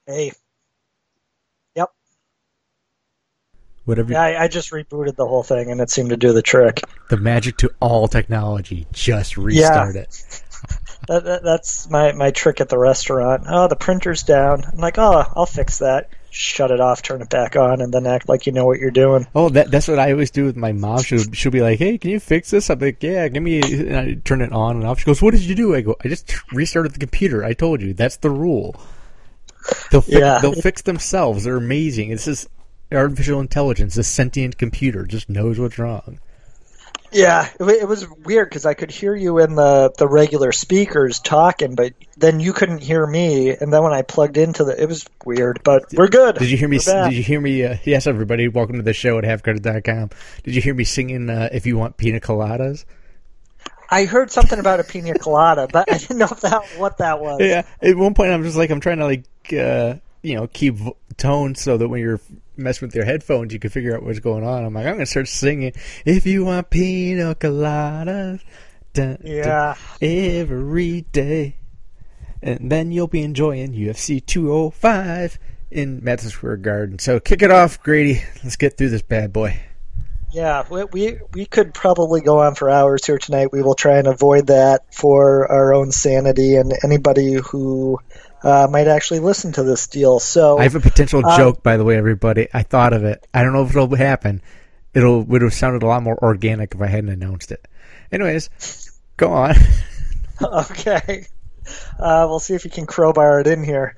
Hey, yep. Whatever. Yeah, I just rebooted the whole thing and it seemed to do the trick. The magic to all technology. Just Yeah, restart it. that's my trick at the restaurant. Oh, the printer's down. I'm like, oh, I'll fix that. Shut it off, turn it back on, and then act like you know what you're doing. Oh, that's what I always do with my mom. She'll be like, "Hey, can you fix this?" I'm like, "Yeah, give me." And I turn it on and off. She goes, "What did you do?" I go, "I just restarted the computer. I told you that's the rule." Yeah, They'll fix themselves. They're amazing. It's just artificial intelligence. A sentient computer just knows what's wrong. yeah. It was weird because I could hear you in the regular speakers talking, but then you couldn't hear me. And then when I plugged into it was weird. But we're good. Did you hear me? We're back. Did you hear me? Yes, everybody. Welcome to the show at halfcredit.com. Did you hear me singing "If You Want Pina Coladas"? I heard something about a pina colada, but I didn't know what that was. Yeah. At one point, I'm trying to keep tone so that when you're messing with your headphones, you can figure out what's going on. I'm like, I'm gonna start singing "If You Want Pina Coladas." Dun, Yeah. every day, and then you'll be enjoying UFC 205 in Madison Square Garden. So kick it off, Grady. Let's get through this bad boy. Yeah, we could probably go on for hours here tonight. We will try and avoid that for our own sanity and anybody who might actually listen to this deal. I So, have a potential joke, by the way, everybody. I thought of it. I don't know if it'll happen. Would have sounded a lot more organic if I hadn't announced it. Anyways, go on. okay. We'll see if you can crowbar it in here.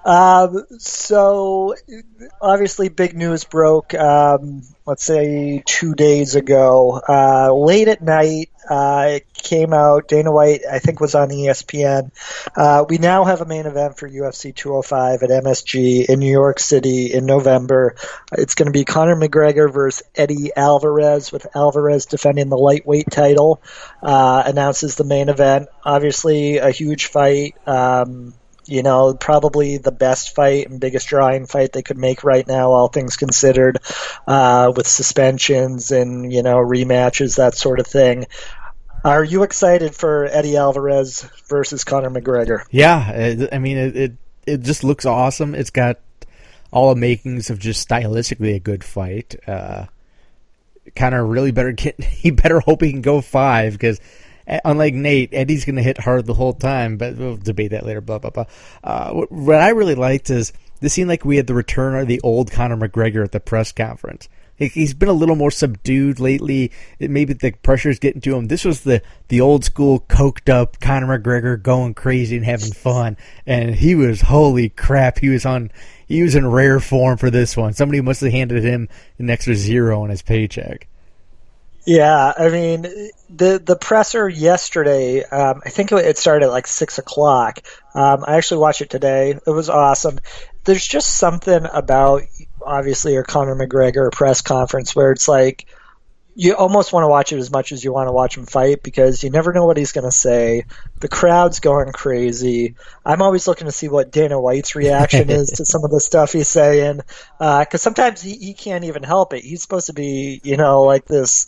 So, obviously, big news broke, let's say 2 days ago. Late at night, it came out. Dana White, I think, was on ESPN. We now have a main event for UFC 205 at MSG in New York City in November. It's going to be Conor McGregor versus Eddie Alvarez, with Alvarez defending the lightweight title. Announces the main event. Obviously, a huge fight. Probably the best fight and biggest drawing fight they could make right now, all things considered, with suspensions and, rematches, that sort of thing. Are you excited for Eddie Alvarez versus Conor McGregor? Yeah, I mean, it just looks awesome. It's got all the makings of just stylistically a good fight. Conor really he better hope he can go 5, because unlike Nate, Eddie's going to hit hard the whole time, but we'll debate that later, blah, blah, blah. What I really liked is this seemed like we had the return of the old Conor McGregor at the press conference. He's been a little more subdued lately. Maybe the pressure's getting to him. This was the old school, coked up Conor McGregor going crazy and having fun, and he was, holy crap, he was in rare form for this one. Somebody must have handed him an extra zero on his paycheck. Yeah, I mean, the presser yesterday, I think it started at like 6 o'clock. I actually watched it today. It was awesome. There's just something about, obviously, your Conor McGregor press conference where it's like, you almost want to watch it as much as you want to watch him fight, because you never know what he's going to say. The crowd's going crazy. I'm always looking to see what Dana White's reaction is to some of the stuff he's saying, because sometimes he can't even help it. He's supposed to be, like this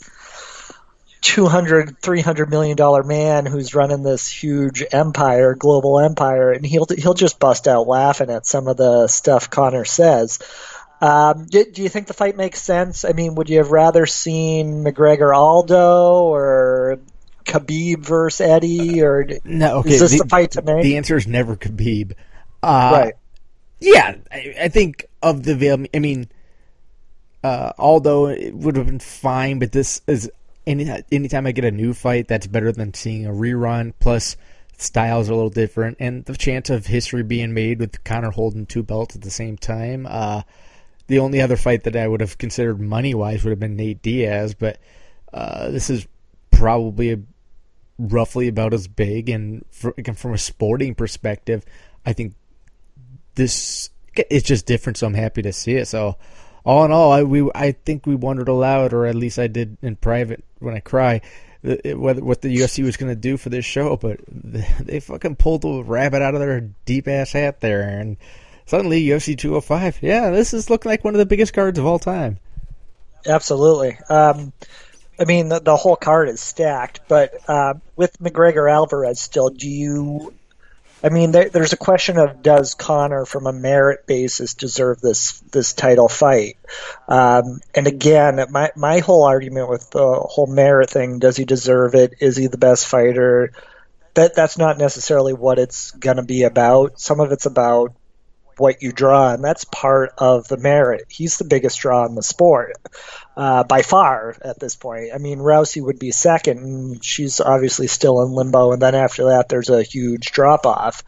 $200-300 million man who's running this huge empire, global empire, and he'll just bust out laughing at some of the stuff Conor says. Do you think the fight makes sense? I mean, would you have rather seen McGregor Aldo or Khabib versus Eddie, or No, okay. is this the fight to make? The answer is never Khabib. Right. Yeah, I think of the. I mean, Aldo, it would have been fine, but this is anytime I get a new fight, that's better than seeing a rerun. Plus, styles are a little different, and the chance of history being made with Conor holding 2 belts at the same time. The only other fight that I would have considered money-wise would have been Nate Diaz, but this is probably roughly about as big, and from a sporting perspective, I think this it's just different, so I'm happy to see it. So, all in all, I think we wondered aloud, or at least I did in private when I cry, what the UFC was going to do for this show, but they fucking pulled a rabbit out of their deep-ass hat there, and suddenly UFC 205, yeah, this is looking like one of the biggest cards of all time. Absolutely. I mean, the whole card is stacked, but with McGregor Alvarez still, do you I mean, there's a question of does Conor, from a merit basis, deserve this title fight? And again, my whole argument with the whole merit thing, does he deserve it? Is he the best fighter? That's not necessarily what it's going to be about. Some of it's about what you draw, and that's part of the merit. He's the biggest draw in the sport, by far at this point. I mean, Rousey would be second, and she's obviously still in limbo, and then after that, there's a huge drop-off.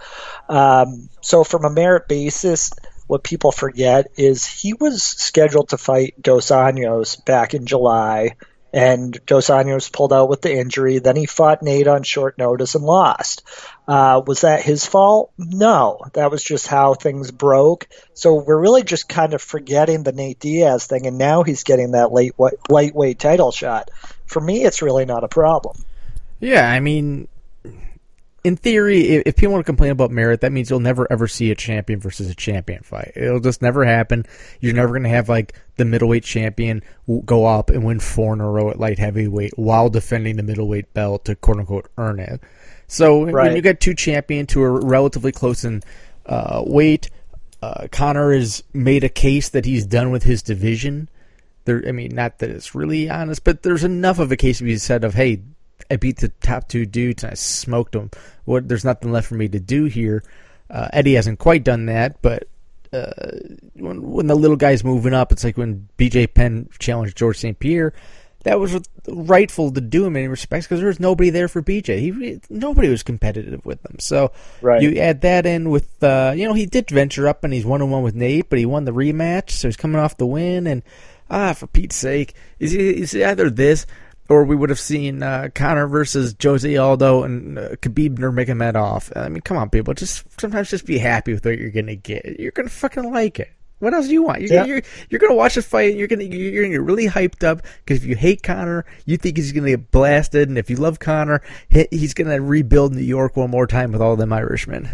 So from a merit basis, what people forget is he was scheduled to fight Dos Anjos back in July, and Dos Anjos pulled out with the injury. Then he fought Nate on short notice and lost. Was that his fault? No, that was just how things broke. So we're really just kind of forgetting the Nate Diaz thing, and now he's getting that lightweight title shot. For me, it's really not a problem. Yeah, I mean, in theory, if people want to complain about merit, that means you'll never ever see a champion versus a champion fight. It'll just never happen. You're never going to have like the middleweight champion go up and win 4 in a row at light heavyweight while defending the middleweight belt to quote unquote earn it. So when you get 2 champions who are relatively close in weight, Conor has made a case that he's done with his division. I mean, not that it's really honest, but there's enough of a case to be said of, hey, I beat the top 2 dudes and I smoked them. There's nothing left for me to do here. Eddie hasn't quite done that, but when the little guy's moving up, it's like when BJ Penn challenged George St. Pierre. That was rightful to do in many respects because there was nobody there for BJ. Nobody was competitive with him. So you add that in with, he did venture up and he's 1-1 with Nate, but he won the rematch, so he's coming off the win. And for Pete's sake, is either this or we would have seen Conor versus Jose Aldo and Khabib Nurmagomedov. I mean, come on, people. Sometimes just be happy with what you're going to get. You're going to fucking like it. What else do you want? You're going to watch this fight. You're going to get really hyped up because if you hate Conor, you think he's going to get blasted. And if you love Conor, he's going to rebuild New York one more time with all them Irishmen.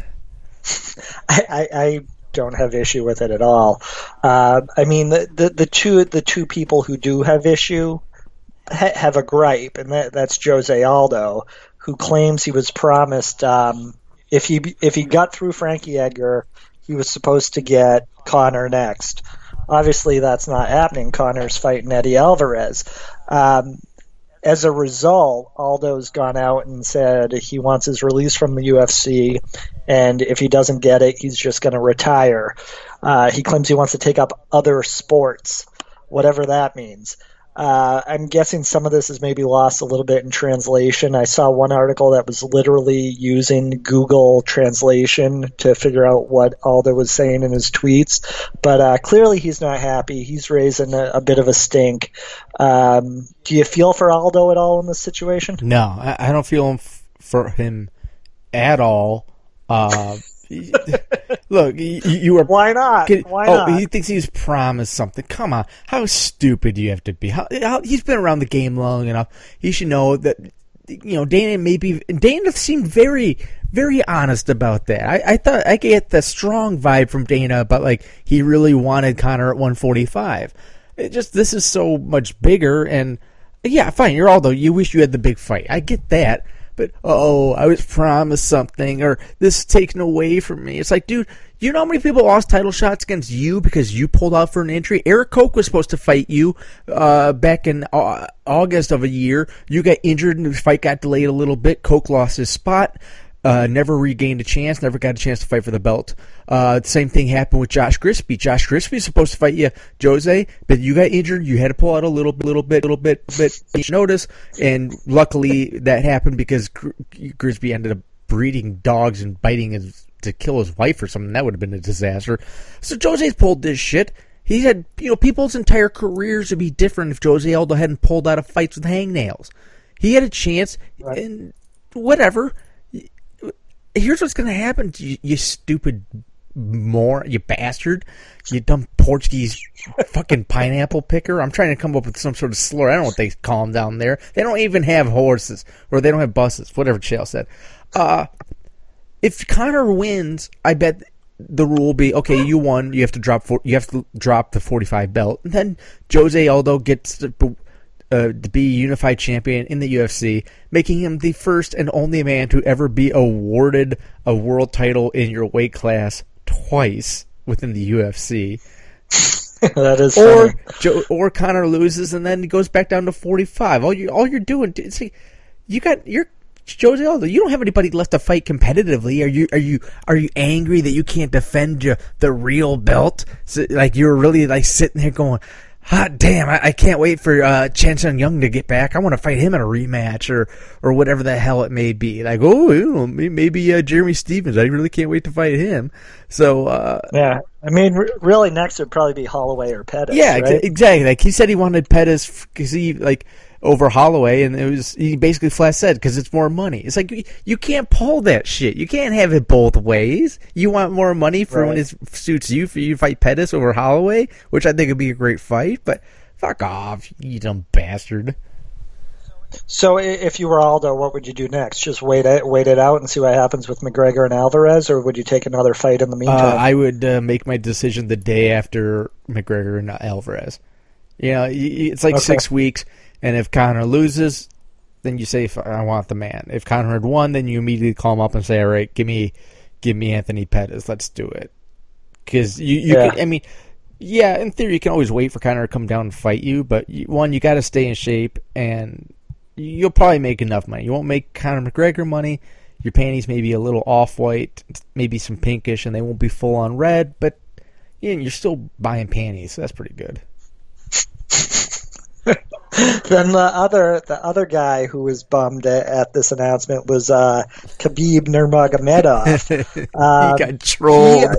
I don't have issue with it at all. I mean, the two people who do have issue have a gripe, and that's Jose Aldo, who claims he was promised if he got through Frankie Edgar, he was supposed to get Conor next. Obviously, that's not happening. Conor's fighting Eddie Alvarez. As a result, Aldo's gone out and said he wants his release from the UFC, and if he doesn't get it, he's just going to retire. He claims he wants to take up other sports, whatever that means. I'm guessing some of this is maybe lost a little bit in translation. I saw one article that was literally using Google translation to figure out what Aldo was saying in his tweets. But clearly he's not happy. He's raising a bit of a stink. Do you feel for Aldo at all in this situation? No, I don't feel for him at all. Look, you were. Why not? Why not? He thinks he's promised something. Come on, how stupid do you have to be? He's been around the game long enough. He should know that. Dana seemed very, very honest about that. I thought I get the strong vibe from Dana about like he really wanted Conor at 145. This is so much bigger, and yeah, fine. You're Aldo. You wish you had the big fight. I get that. But, I was promised something, or this is taken away from me. It's like, dude, you know how many people lost title shots against you because you pulled out for an injury? Eric Koch was supposed to fight you back in August of a year. You got injured and the fight got delayed a little bit. Koch lost his spot. Never regained a chance, never got a chance to fight for the belt. The same thing happened with Josh Grisby. Josh Grisby is supposed to fight you, Jose, but you got injured. You had to pull out a little bit notice, and luckily that happened because Grisby ended up breeding dogs and biting to kill his wife or something. That would have been a disaster. So Jose's pulled this shit. He had, people's entire careers would be different if Jose Aldo hadn't pulled out of fights with hangnails. He had a chance, and whatever. Here's what's going to happen to you stupid you bastard, you dumb Portuguese fucking pineapple picker. I'm trying to come up with some sort of slur. I don't know what they call them down there. They don't even have horses, or they don't have buses, whatever Chael said. If Conor wins, I bet the rule will be, okay, you won, you have to drop the 45 belt. And then Jose Aldo gets to be unified champion in the UFC, making him the first and only man to ever be awarded a world title in your weight class twice within the UFC. That is funny. Or Conor loses and then he goes back down to 45. All you're doing, see, you're Jose Aldo. You don't have anybody left to fight competitively. Are you angry that you can't defend the real belt? So, like, you're really like sitting there going, hot damn, I can't wait for Chan Sung Young to get back. I want to fight him in a rematch or whatever the hell it may be. Like, maybe Jeremy Stevens. I really can't wait to fight him. So yeah, I mean, really, next would probably be Holloway or Pettis. Yeah, right? Exactly. Like, he said he wanted Pettis because he over Holloway, and he basically flat said because it's more money. It's like you can't pull that shit. You can't have it both ways. You want more money for when it suits you for you to fight Pettis over Holloway, which I think would be a great fight. But fuck off, you dumb bastard. So if you were Aldo, what would you do next? Just wait it out and see what happens with McGregor and Alvarez, or would you take another fight in the meantime? I would make my decision the day after McGregor and Alvarez. You know, it's like 6 weeks, and if Conor loses, then you say, I want the man. If Conor had won, then you immediately call him up and say, all right, give me Anthony Pettis. Let's do it. Because you can, I mean, yeah, in theory, you can always wait for Conor to come down and fight you, but you got to stay in shape, and you'll probably make enough money. You won't make Conor McGregor money. Your panties may be a little off-white, maybe some pinkish, and they won't be full-on red, but you're still buying panties, so that's pretty good. Then the other guy who was bummed at this announcement was Khabib Nurmagomedov. He got trolled.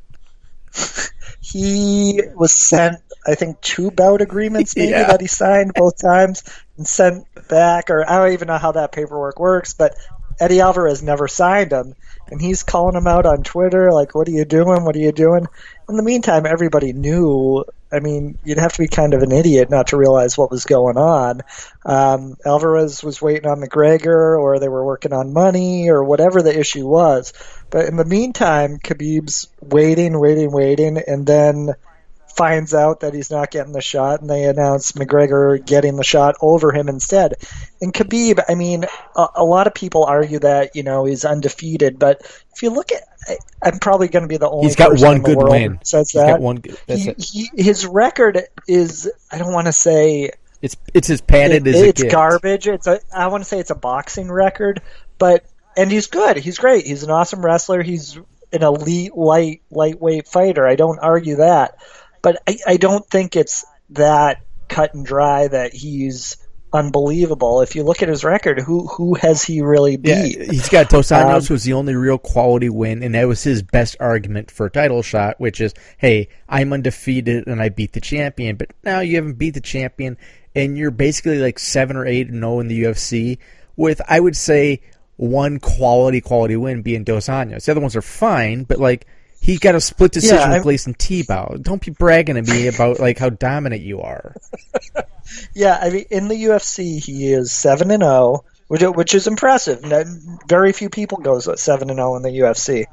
He was sent, I think, 2 bout agreements maybe that he signed both times and sent back, or I don't even know how that paperwork works, but Eddie Alvarez never signed him, and he's calling him out on Twitter, like, what are you doing? What are you doing? In the meantime, everybody knew. I mean, you'd have to be kind of an idiot not to realize what was going on. Alvarez was waiting on McGregor, or they were working on money, or whatever the issue was. But in the meantime, Khabib's waiting, and then finds out that he's not getting the shot, and they announce McGregor getting the shot over him instead. And Khabib, I mean, a lot of people argue that, he's undefeated, but if you look at, I'm probably going to be the only he's got person one in the good world win. who says He's that. got one good, his record is, I don't want to say it's as padded as it's it gets. garbage. I want to say it's a boxing record, and he's good. He's great. He's an awesome wrestler. He's an elite lightweight fighter. I don't argue that. But I don't think it's that cut and dry that he's unbelievable. If you look at his record, who has he really beat? Yeah, he's got Dos Anjos, was the only real quality win, and that was his best argument for a title shot, which is, hey, I'm undefeated and I beat the champion. But now you haven't beat the champion, and you're basically like 7 or 8-0 in the UFC with, I would say, one quality win being Dos Anjos. The other ones are fine, but like, he got a split decision with Gleison Tebow. Don't be bragging to me about like how dominant you are. Yeah, I mean, in the UFC, he is 7-0, which is impressive. Very few people go 7-0 in the UFC.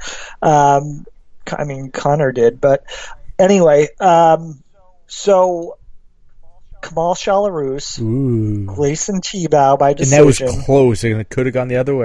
I mean, Conor did, but anyway. So Kamal Shalorus, Gleison Tebow by decision. And that was close, and it could have gone the other way.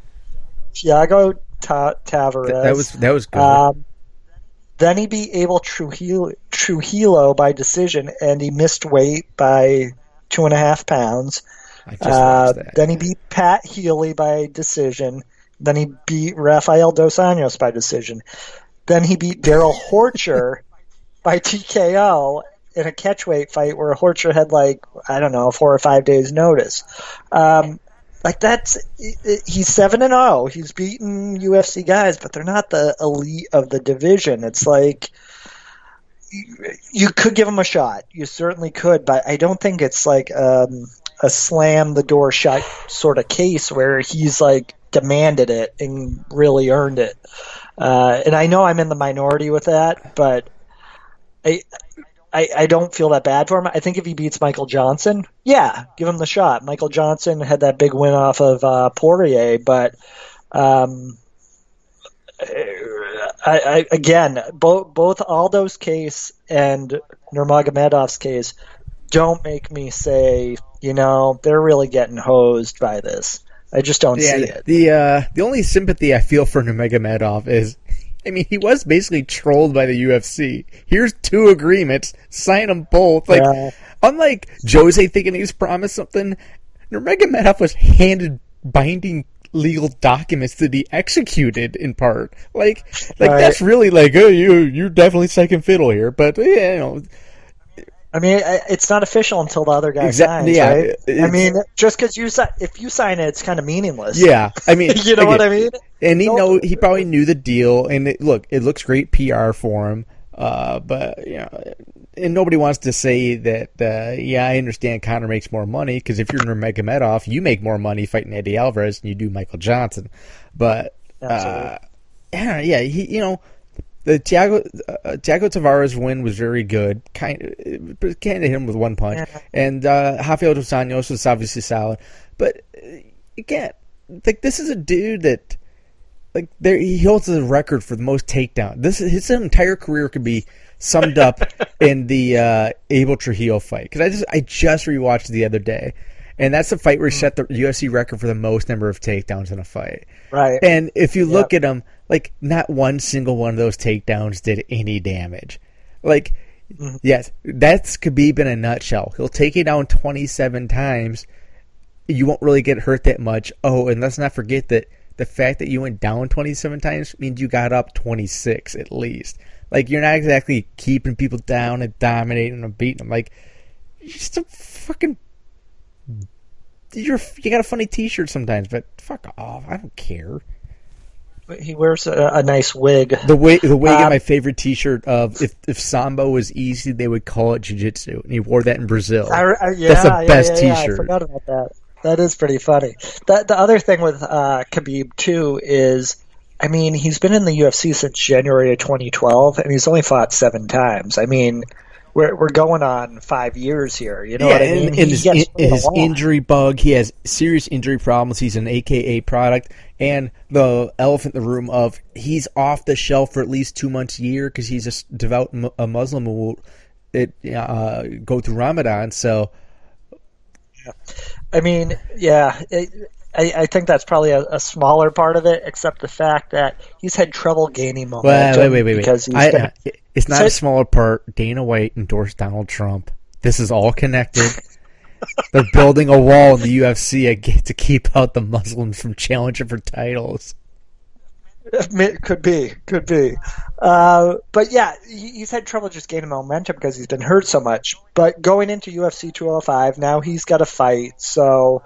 Thiago Tavares. That was good. Then he beat Abel Trujillo by decision, and he missed weight by 2.5 pounds. I just watched that. Then he beat Pat Healy by decision. Then he beat Rafael Dos Anjos by decision. Then he beat Daryl Horcher by TKO in a catchweight fight where Horcher had 4 or 5 days notice. He's 7-0. He's beaten UFC guys, but they're not the elite of the division. It's like you could give him a shot. You certainly could, but I don't think it's like a slam the door shut sort of case where he's like demanded it and really earned it. And I know I'm in the minority with that, but I don't feel that bad for him. I think if he beats Michael Johnson, yeah, give him the shot. Michael Johnson had that big win off of Poirier, but both Aldo's case and Nurmagomedov's case don't make me say they're really getting hosed by this. I just don't see it. The only sympathy I feel for Nurmagomedov is, I mean, he was basically trolled by the UFC. Here's 2 agreements, sign them both. Like, unlike Jose thinking he was promised something, Nurmagomedov was handed binding legal documents that he executed in part. Like that's really like, oh, you're definitely second fiddle here. But I mean, it's not official until the other guy signs, right? I mean, just because if you sign it, it's kind of meaningless. Yeah, I mean, you know what I mean? And he probably knew the deal, and it looks great PR for him. But and nobody wants to say that. I understand Conor makes more money because if you're Nurmagomedov, you make more money fighting Eddie Alvarez than you do Michael Johnson. But the Thiago Tavares win was very good. Kind of hit him with one punch, and Rafael dos Anjos was obviously solid. But again, like this is a dude that he holds the record for the most takedown. His entire career could be summed up in the Abel Trujillo fight, because I just rewatched it the other day, and that's the fight where he set the UFC record for the most number of takedowns in a fight. Right. And if you look at him, like not one single one of those takedowns did any damage. Like, yes, that's Khabib in a nutshell. He'll take you down 27 times. You won't really get hurt that much. Oh, and let's not forget that the fact that you went down 27 times means you got up 26 at least. Like, you're not exactly keeping people down and dominating and beating them. Like, you're just a fucking... You got a funny T-shirt sometimes, but fuck off. I don't care. He wears a nice wig. The wig in my favorite T-shirt of if Sambo was easy, they would call it Jiu-Jitsu. And he wore that in Brazil. That's the best T-shirt. I forgot about that. That is pretty funny. The other thing with Khabib, too, is... I mean, he's been in the UFC since January of 2012, and he's only fought 7 times. I mean, we're going on 5 years here. You know what I mean? And his injury bug, he has serious injury problems. He's an AKA product. And the elephant in the room of he's off the shelf for at least 2 months a year because he's a devout Muslim who will go through Ramadan. So, I mean, I think that's probably a smaller part of it, except the fact that he's had trouble gaining momentum. Wait. Because it's not a smaller part. Dana White endorsed Donald Trump. This is all connected. They're building a wall in the UFC to keep out the Muslims from challenging for titles. Could be. But yeah, he's had trouble just gaining momentum because he's been hurt so much. But going into UFC 205, now he's got a fight, so...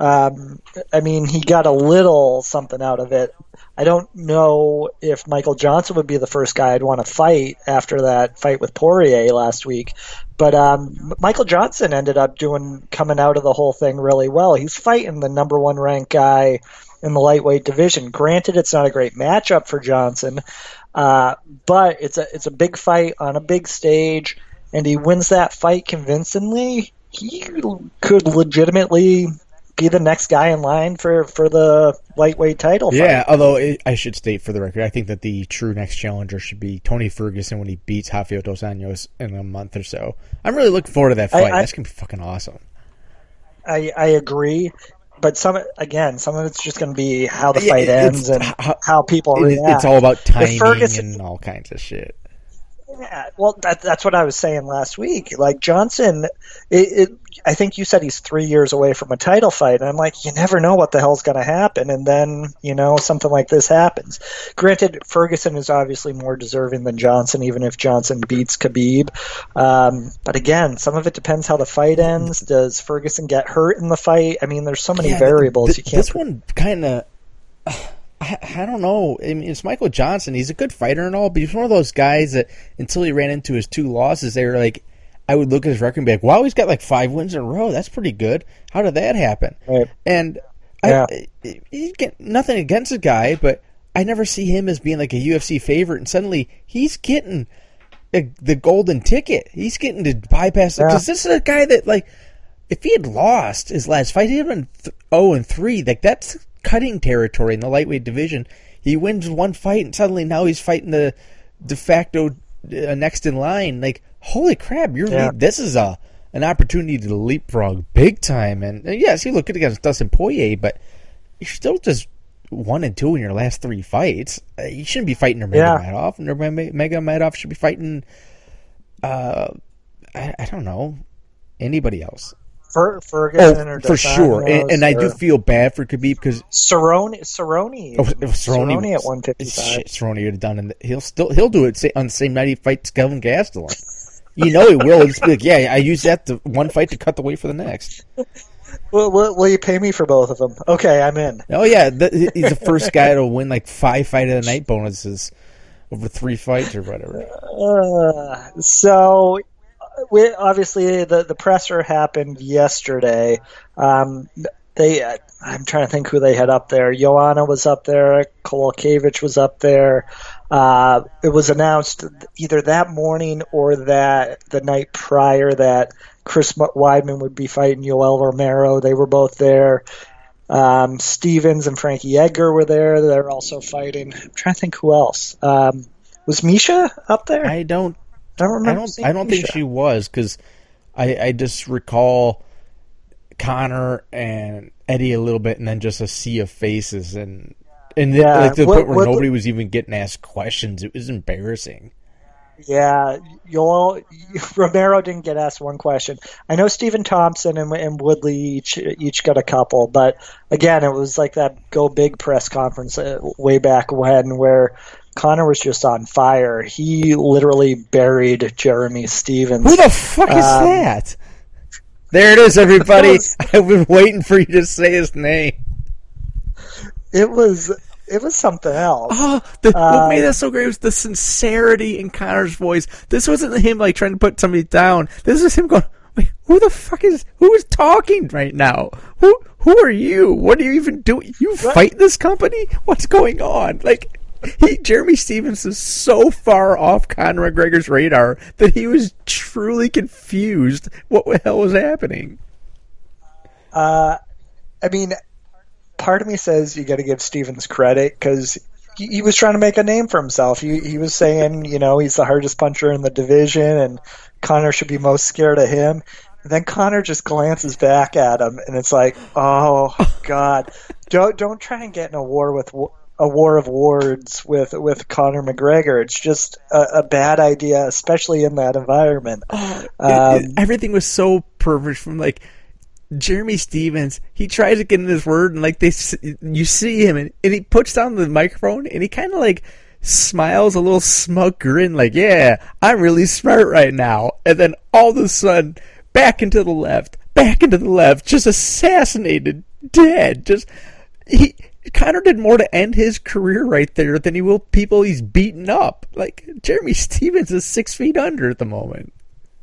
I mean, he got a little something out of it. I don't know if Michael Johnson would be the first guy I'd want to fight after that fight with Poirier last week. But Michael Johnson ended up coming out of the whole thing really well. He's fighting the number 1 ranked guy in the lightweight division. Granted, it's not a great matchup for Johnson, but it's a big fight on a big stage, and he wins that fight convincingly. He could legitimately be the next guy in line for the lightweight title fight. Yeah, although I should state for the record, I think that the true next challenger should be Tony Ferguson when he beats Rafael dos Anjos in a month or so. I'm really looking forward to that fight. That's going to be fucking awesome. I agree, but some of it's just going to be how the fight ends and how people react. It's all about timing and all kinds of shit. Yeah, well, that's what I was saying last week. Like, Johnson, I think you said he's 3 years away from a title fight, and I'm like, you never know what the hell's going to happen, and then, something like this happens. Granted, Ferguson is obviously more deserving than Johnson, even if Johnson beats Khabib. But again, some of it depends how the fight ends. Does Ferguson get hurt in the fight? I mean, there's so many variables you can't... This one kind of... I don't know. I mean, it's Michael Johnson. He's a good fighter and all, but he's one of those guys that until he ran into his 2 losses, they were like, I would look at his record and be like, wow, he's got like 5 wins in a row. That's pretty good. How did that happen? Right. And you get nothing against the guy, but I never see him as being like a UFC favorite, and suddenly he's getting the golden ticket. He's getting to bypass it. Because this is a guy that, like, if he had lost his last fight, he'd have been 0-3. Like, that's cutting territory in the lightweight division. He wins one fight, and suddenly now he's fighting the de facto next in line. Like, holy crap! This is a an opportunity to leapfrog big time. And yes, he looked good against Dustin Poirier, but you're still just 1-2 in your last 3 fights. You shouldn't be fighting Nurmagomedov. Nurmagomedov should be fighting, I don't know, anybody else. Ferguson or for sure. And I do feel bad for Khabib because Cerrone Cerrone at 155. Shit, Cerrone would have done, and he'll do it on the same night he fights Kelvin Gastelum. You know he will. He'll just be like, yeah, I used that one fight to cut the weight for the next. Well, will you pay me for both of them? Okay, I'm in. Oh yeah, he's the first guy to win like 5 fight of the night bonuses over 3 fights or whatever. So. Obviously, the presser happened yesterday. I'm trying to think who they had up there. Joanna was up there. Kowalkiewicz was up there. It was announced either that morning or the night prior that Chris Weidman would be fighting Yoel Romero. They were both there. Stevens and Frankie Edgar were there. They're also fighting. I'm trying to think who else. Was Misha up there? I don't think she was, because I just recall Conor and Eddie a little bit, and then just a sea of faces, and like the point where nobody was even getting asked questions. It was embarrassing. Yeah, Romero didn't get asked one question. I know Stephen Thompson and Woodley each got a couple, but again, it was like that Go Big press conference way back when, where Conor was just on fire. He literally buried Jeremy Stevens. Who the fuck is that? There it is, everybody. I've been waiting for you to say his name. It was something else. Oh, what made that so great was the sincerity in Conor's voice. This wasn't him like trying to put somebody down. This was him going, wait, who is talking right now? Who are you? What are you even doing? You fight this company? What's going on? Like, Jeremy Stevens is so far off Conor McGregor's radar that he was truly confused what the hell was happening. I mean, part of me says you got to give Stevens credit, because he was trying to make a name for himself. He was saying, he's the hardest puncher in the division, and Conor should be most scared of him. And then Conor just glances back at him, and it's like, oh God, don't try and get in a war of words with Conor McGregor. It's just a bad idea, especially in that environment. Everything was so perfect, from like Jeremy Stevens. He tries to get in his word, and like you see him, and he puts down the microphone, and he kind of like smiles, a little smug grin, like, yeah, I'm really smart right now. And then all of a sudden, back into the left, just assassinated, dead. Conor did more to end his career right there than he will people he's beaten up. Like, Jeremy Stevens is 6 feet under at the moment.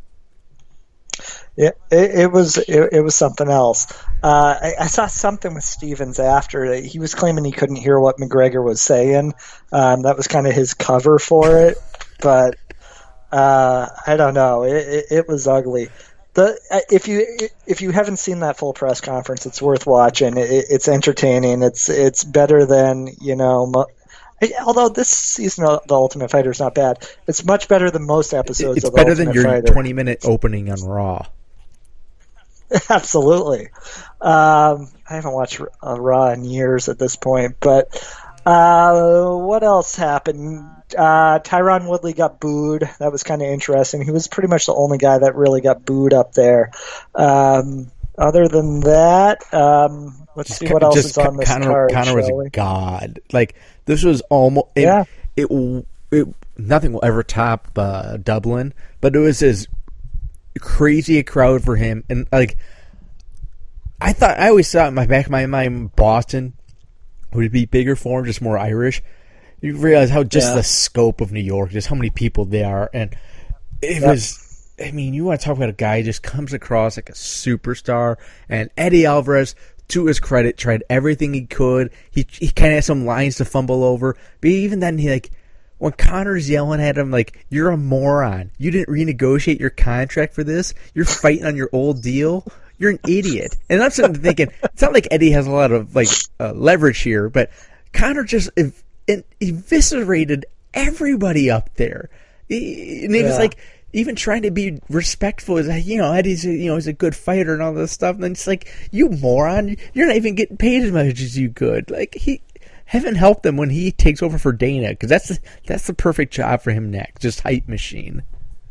Yeah, it was something else. I saw something with Stevens after. He was claiming he couldn't hear what McGregor was saying. That was kind of his cover for it. But I don't know. It was ugly. If you haven't seen that full press conference, it's worth watching. It's entertaining. It's better than, although this season of The Ultimate Fighter is not bad. It's much better than most episodes of The Ultimate Fighter. It's better than your 20-minute opening on Raw. Absolutely. I haven't watched Raw in years at this point, but what else happened? Tyron Woodley got booed. That was kind of interesting. He was pretty much the only guy that really got booed up there. Other than that, let's see what else is on this card. Conor was a god. Like, this was almost nothing will ever top Dublin, but it was as crazy a crowd for him. And like, I always thought in my back of my mind, Boston would be bigger for him, just more Irish. You realize how just the scope of New York, just how many people they are, and it was. I mean, you want to talk about a guy who just comes across like a superstar, and Eddie Alvarez, to his credit, tried everything he could. He kind of had some lines to fumble over, but even then, when Conor's yelling at him like, "You're a moron! You didn't renegotiate your contract for this. You're fighting on your old deal. You're an idiot." And I'm sitting thinking, it's not like Eddie has a lot of leverage here, but Conor just eviscerated everybody up there. And it was like, even trying to be respectful is he's a good fighter and all this stuff. And then it's like, you moron, you're not even getting paid as much as you could. Like, heaven help them when he takes over for Dana, because that's the perfect job for him next. Just hype machine.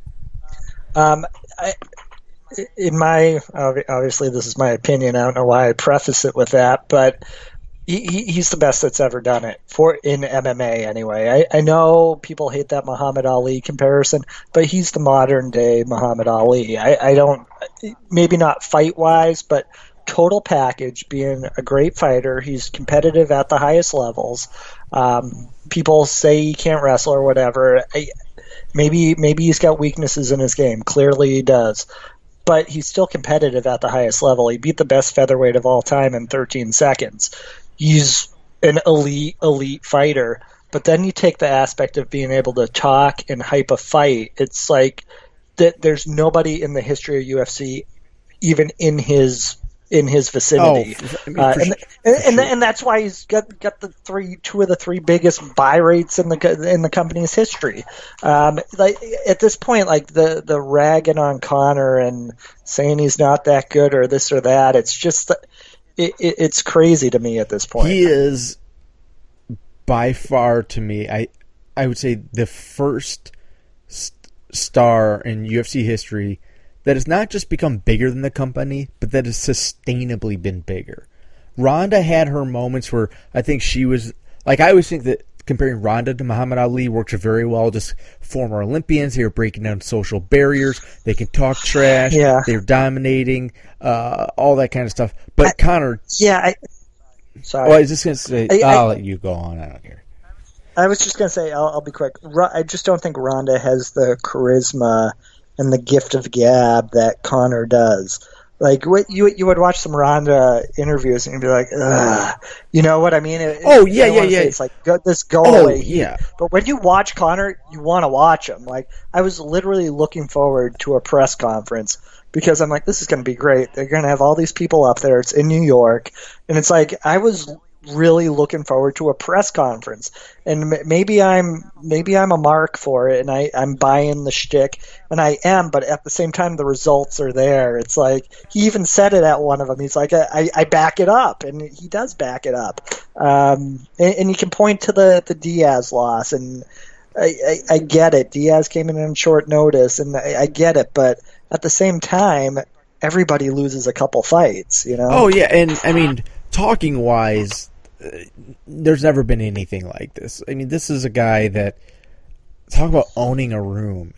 Obviously this is my opinion. I don't know why I preface it with that, but he's the best that's ever done it in MMA anyway. I know people hate that Muhammad Ali comparison, but he's the modern day Muhammad Ali. I don't, maybe not fight wise, but total package, being a great fighter. He's competitive at the highest levels. People say he can't wrestle or whatever. Maybe he's got weaknesses in his game. Clearly he does. But he's still competitive at the highest level. He beat the best featherweight of all time in 13 seconds. He's an elite fighter. But then you take the aspect of being able to talk and hype a fight. It's like that there's nobody in the history of UFC even in his vicinity. And that's why he's got two of the three biggest buy rates in the company's history. Like at this point, like the ragging on Conor and saying he's not that good or this or that, it's just it's crazy to me at this point. He is by far, to me, I would say the first star in UFC history that has not just become bigger than the company, but that has sustainably been bigger. Ronda had her moments where I think she was, like, I always think that comparing Ronda to Muhammad Ali works very well. Just former Olympians, they are breaking down social barriers, they can talk trash, they're dominating, all that kind of stuff. But Conor... Sorry. Well, I was just going to say, I'll let you go on, I don't care. I was just going to say, I'll be quick. I just don't think Ronda has the charisma and the gift of gab that Conor does. Like, you would watch some Ronda interviews and you'd be like, ugh. You know what I mean? It's like, go away. Yeah. But when you watch Conor, you want to watch him. Like, I was literally looking forward to a press conference because I'm like, this is going to be great. They're going to have all these people up there. It's in New York. And it's like, I was really looking forward to a press conference, and maybe I'm a mark for it, and I'm buying the shtick, and I am, but at the same time the results are there. It's like he even said it at one of them. He's like, I back it up, and he does back it up. And you can point to the Diaz loss, and I get it. Diaz came in on short notice, and I get it, but at the same time, everybody loses a couple fights, you know? Oh yeah, and I mean, talking wise, there's never been anything like this. I mean, this is a guy that, talk about owning a room.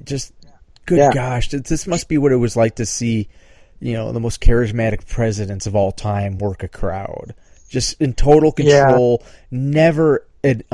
Gosh, this must be what it was like to see, the most charismatic presidents of all time work a crowd. Just in total control. Yeah. Never at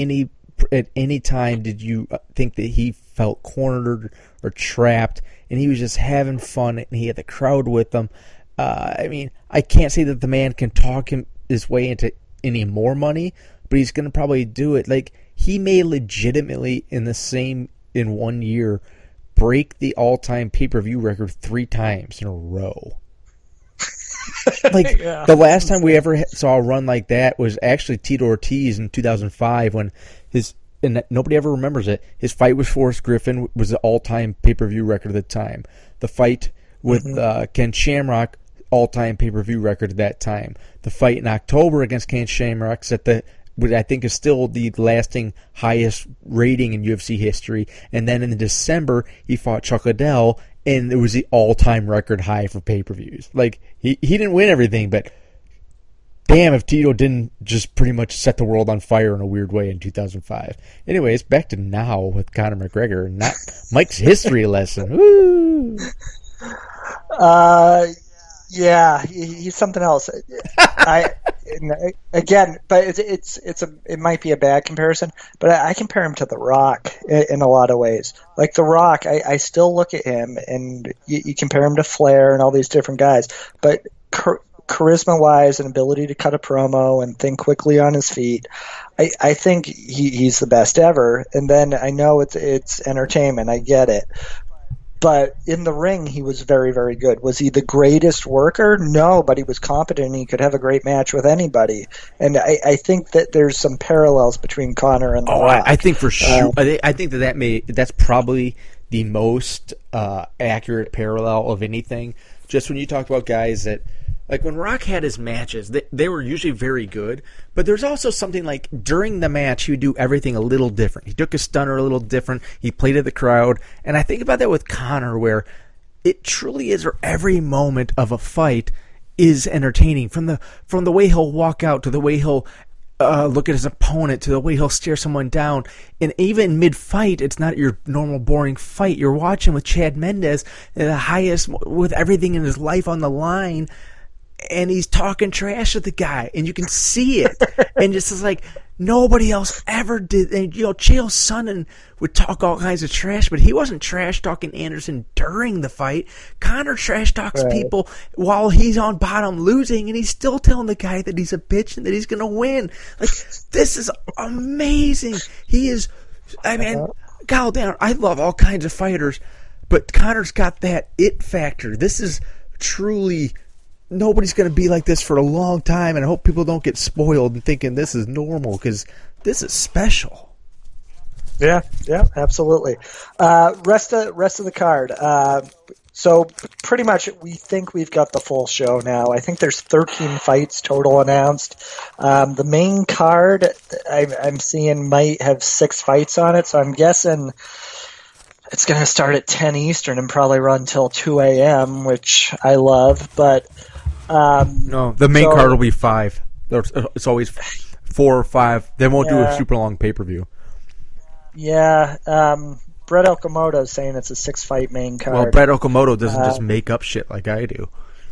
any time did you think that he felt cornered or trapped, and he was just having fun, and he had the crowd with him. I mean, I can't say that the man can talk his way into any more money, but he's going to probably do it. Like, he may legitimately, in 1 year, break the all-time pay-per-view record 3 times in a row. The last time we ever saw a run like that was actually Tito Ortiz in 2005 when and nobody ever remembers it, his fight with Forrest Griffin was the all-time pay-per-view record at the time. The fight with Ken Shamrock, all-time pay-per-view record at that time. The fight in October against Ken Shamrock set what I think is still the lasting highest rating in UFC history. And then in December, he fought Chuck Liddell, and it was the all-time record high for pay-per-views. Like, he didn't win everything, but damn if Tito didn't just pretty much set the world on fire in a weird way in 2005. Anyways, back to now with Conor McGregor, not Mike's history lesson. Woo! Yeah, he's something else. Again, but it might be a bad comparison, but I compare him to The Rock in a lot of ways. Like The Rock, I still look at him, and you compare him to Flair and all these different guys, but charisma-wise and ability to cut a promo and think quickly on his feet, I think he's the best ever. And then I know it's entertainment, I get it. But in the ring, he was very, very good. Was he the greatest worker? No, but he was competent and he could have a great match with anybody. And I think that there's some parallels between Conor and The Rock. I think for sure. I think that's probably the most accurate parallel of anything. Just when you talk about guys that, like when Rock had his matches, they were usually very good, but there's also something like during the match he would do everything a little different. He took his stunner a little different. He played to the crowd, and I think about that with Conor, where it truly is, where every moment of a fight is entertaining. From the way he'll walk out to the way he'll look at his opponent to the way he'll stare someone down. And even mid-fight, it's not your normal boring fight. You're watching with Chad Mendes at the highest, with everything in his life on the line, and he's talking trash to the guy, and you can see it. And it's just like nobody else ever did. And Chael Sonnen would talk all kinds of trash, but he wasn't trash talking Anderson during the fight. Conor trash talks people while he's on bottom losing, and he's still telling the guy that he's a bitch and that he's gonna win. Like, this is amazing. He is. I mean, goddamn, I love all kinds of fighters, but Conor's got that it factor. This is truly. Nobody's going to be like this for a long time, and I hope people don't get spoiled and thinking this is normal, because this is special. Yeah, absolutely. Rest of the card. So pretty much we think we've got the full show now. I think there's 13 fights total announced. The main card I'm seeing might have 6 fights on it, so I'm guessing it's going to start at 10 Eastern and probably run till 2 a.m., which I love, but... no, the main card will be 5. It's always 4 or 5. They won't do a super long pay-per-view. Yeah, Brett Okamoto is saying it's a 6-fight main card. Well, Brett Okamoto doesn't just make up shit like I do.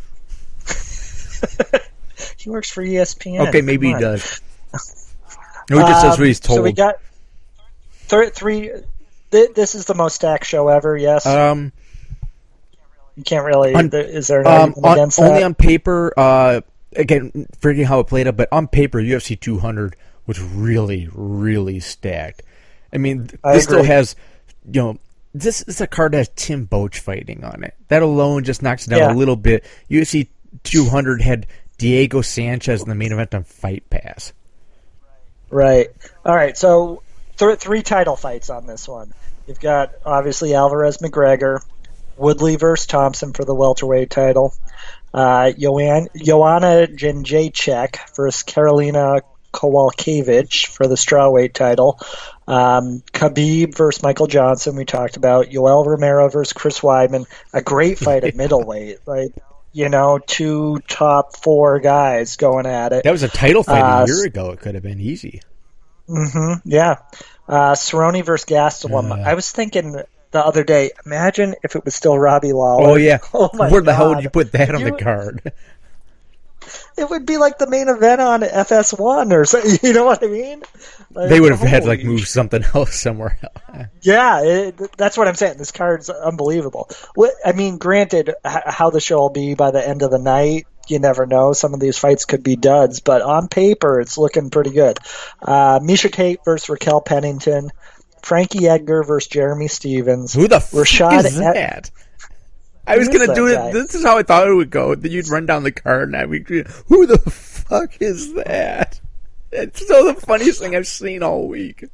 He works for ESPN. Okay, maybe he does. No, he just says what he's told. So we got 3. This is the most stacked show ever, yes? You can't really. Is there an argument against that? Only on paper. Again, forgetting how it played out, but on paper, UFC 200 was really, really stacked. I mean, this still has, this is a card that has Tim Boetsch fighting on it. That alone just knocks it down a little bit. UFC 200 had Diego Sanchez in the main event on Fight Pass. Right. All right. So 3 title fights on this one. You've got obviously Alvarez McGregor. Woodley versus Thompson for the welterweight title. Joanna Jędrzejczyk versus Karolina Kowalkiewicz for the strawweight title. Khabib versus Michael Johnson, we talked about. Yoel Romero versus Chris Weidman. A great fight at middleweight. Like, 2 top 4 guys going at it. That was a title fight a year ago. It could have been easy. Mm-hmm. Yeah. Cerrone versus Gastelum. I was thinking the other day, imagine if it was still Robbie Lawler. Oh, yeah. Where the hell God. would you put that on the card? It would be like the main event on FS1 or something. You know what I mean? Like, they would have had to move something else somewhere else. Yeah, that's what I'm saying. This card's unbelievable. I mean, granted, how the show will be by the end of the night, you never know. Some of these fights could be duds, but on paper, it's looking pretty good. Miesha Tate versus Raquel Pennington. Frankie Edgar versus Jeremy Stevens. Who the fuck is that? I was going to do it. This is how I thought it would go. Then you'd run down the card and I'd be, who the fuck is that? It's still the funniest thing I've seen all week.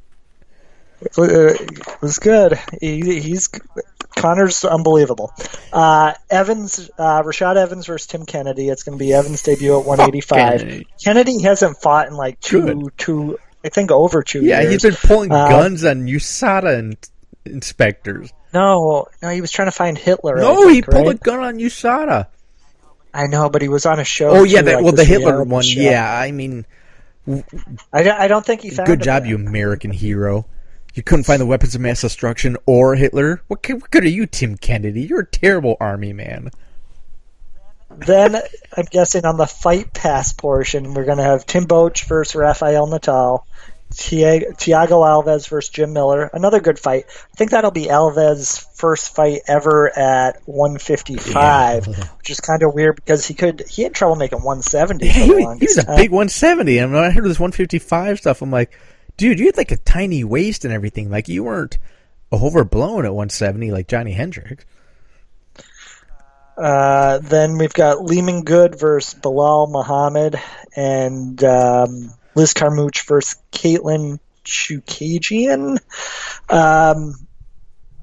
It was good. Conor's unbelievable. Rashad Evans versus Tim Kennedy. It's going to be Evans' debut at 185. Kennedy hasn't fought in like two I think over 2 years. Yeah, he's been pulling guns on USADA inspectors. No, he was trying to find Hitler. No, he pulled a gun on USADA. I know, but he was on a show. Oh, yeah, the Hitler one. Show. Yeah, I mean... I don't think he found Good job, you American hero. You couldn't find the weapons of mass destruction or Hitler? What good are you, Tim Kennedy? You're a terrible army man. Then, I'm guessing on the Fight Pass portion, we're going to have Tim Boetsch versus Rafael Natal, Thiago Alves versus Jim Miller. Another good fight. I think that'll be Alves' first fight ever at 155, which is kind of weird because he had trouble making 170. Yeah, he was a big 170. And when I heard this 155 stuff, I'm like, dude, you had like a tiny waist and everything. Like, you weren't overblown at 170 like Johnny Hendricks. Then we've got Lehman Good versus Bilal Muhammad, and Liz Carmouche versus Caitlin Chookagian.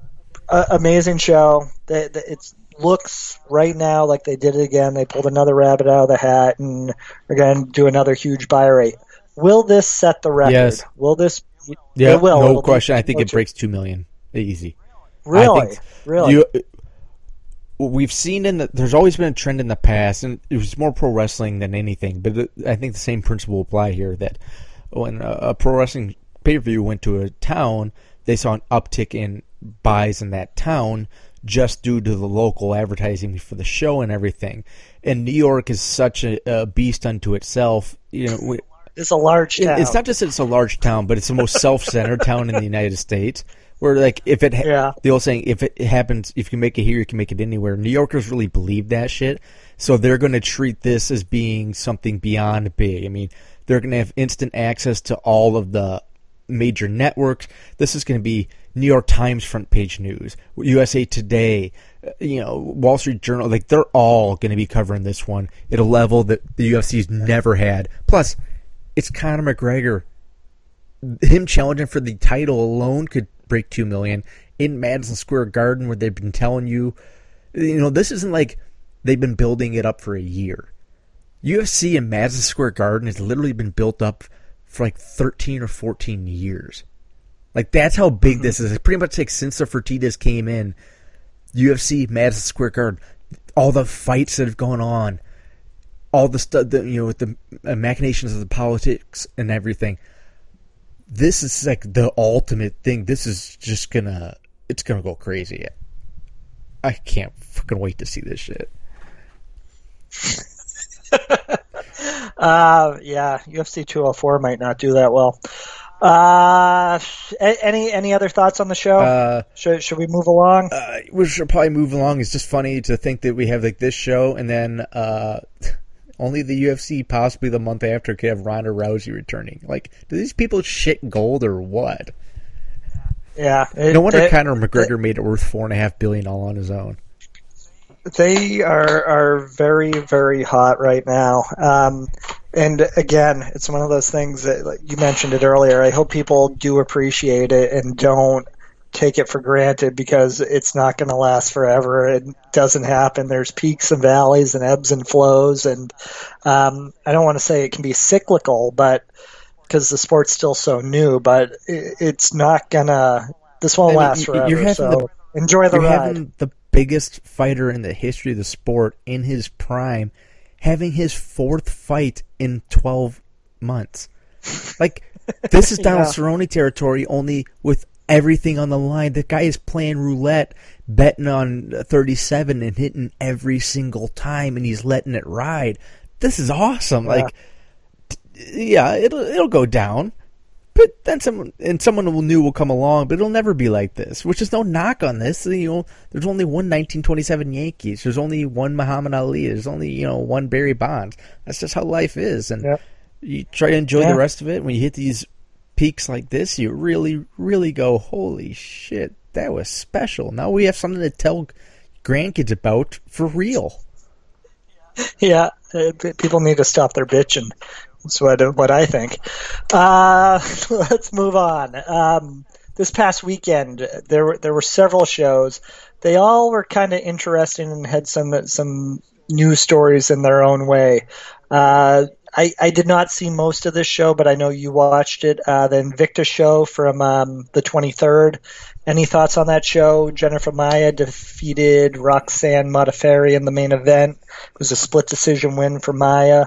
Amazing show. It looks right now like they did it again. They pulled another rabbit out of the hat, and are going to do another huge buy rate. Will this set the record? Yes. Will this? Yeah, it will. no It'll question. be I think it breaks 2 million easy. Really, I think really. We've seen there's always been a trend in the past, and it was more pro wrestling than anything. But I think the same principle apply here. That when a pro wrestling pay-per-view went to a town, they saw an uptick in buys in that town just due to the local advertising for the show and everything. And New York is such a beast unto itself. It's a large town. It's not just that it's a large town, but it's the most self-centered town in the United States. Where like the old saying, if it happens, if you can make it here, you can make it anywhere. New Yorkers really believe that shit, so they're going to treat this as being something beyond big. I mean, they're going to have instant access to all of the major networks. This is going to be New York Times front page news, USA Today, Wall Street Journal. Like they're all going to be covering this one at a level that the UFC's never had. Plus, it's Conor McGregor. Him challenging for the title alone could break 2 million in Madison Square Garden, where they've been telling you, this isn't like they've been building it up for a year. UFC in Madison Square Garden has literally been built up for like 13 or 14 years. Like that's how big this is. It's pretty much like since the Fertitas came in, UFC Madison Square Garden, all the fights that have gone on, all the stuff that with the machinations of the politics and everything. This is like the ultimate thing. This is just it's gonna go crazy. I can't fucking wait to see this shit. Yeah, UFC 204 might not do that well. Any other thoughts on the show? Should we move along? We should probably move along. It's just funny to think that we have like this show, and then only the UFC, possibly the month after, could have Ronda Rousey returning. Like, do these people shit gold or what? Yeah. No wonder Conor McGregor made it worth $4.5 billion all on his own. They are very, very hot right now. And again, it's one of those things that, like you mentioned it earlier, I hope people do appreciate it and don't take it for granted, because it's not going to last forever. It doesn't happen. There's peaks and valleys and ebbs and flows. And I don't want to say it can be cyclical, but because the sport's still so new, but it's not going to, this won't last forever. So enjoy the ride. Having the biggest fighter in the history of the sport in his prime having his fourth fight in 12 months. Like, this is Donald Cerrone territory, only with everything on the line. The guy is playing roulette, betting on 37 and hitting every single time, and he's letting it ride. This is awesome. Yeah. Like, yeah, it'll go down, but then someone new will come along, but it'll never be like this, which is no knock on this. There's only one 1927 Yankees. There's only one Muhammad Ali. There's only, one Barry Bonds. That's just how life is. And you try to enjoy the rest of it. When you hit these peaks like this, you really, really go, holy shit, that was special. Now we have something to tell grandkids about for real. Yeah, people need to stop their bitching. That's what I think. Let's move on. This past weekend, there were several shows. They all were kind of interesting and had some news stories in their own way. I did not see most of this show, but I know you watched it. The Invicta show from the 23rd. Any thoughts on that show? Jennifer Maia defeated Roxanne Modafferi in the main event. It was a split decision win for Maia.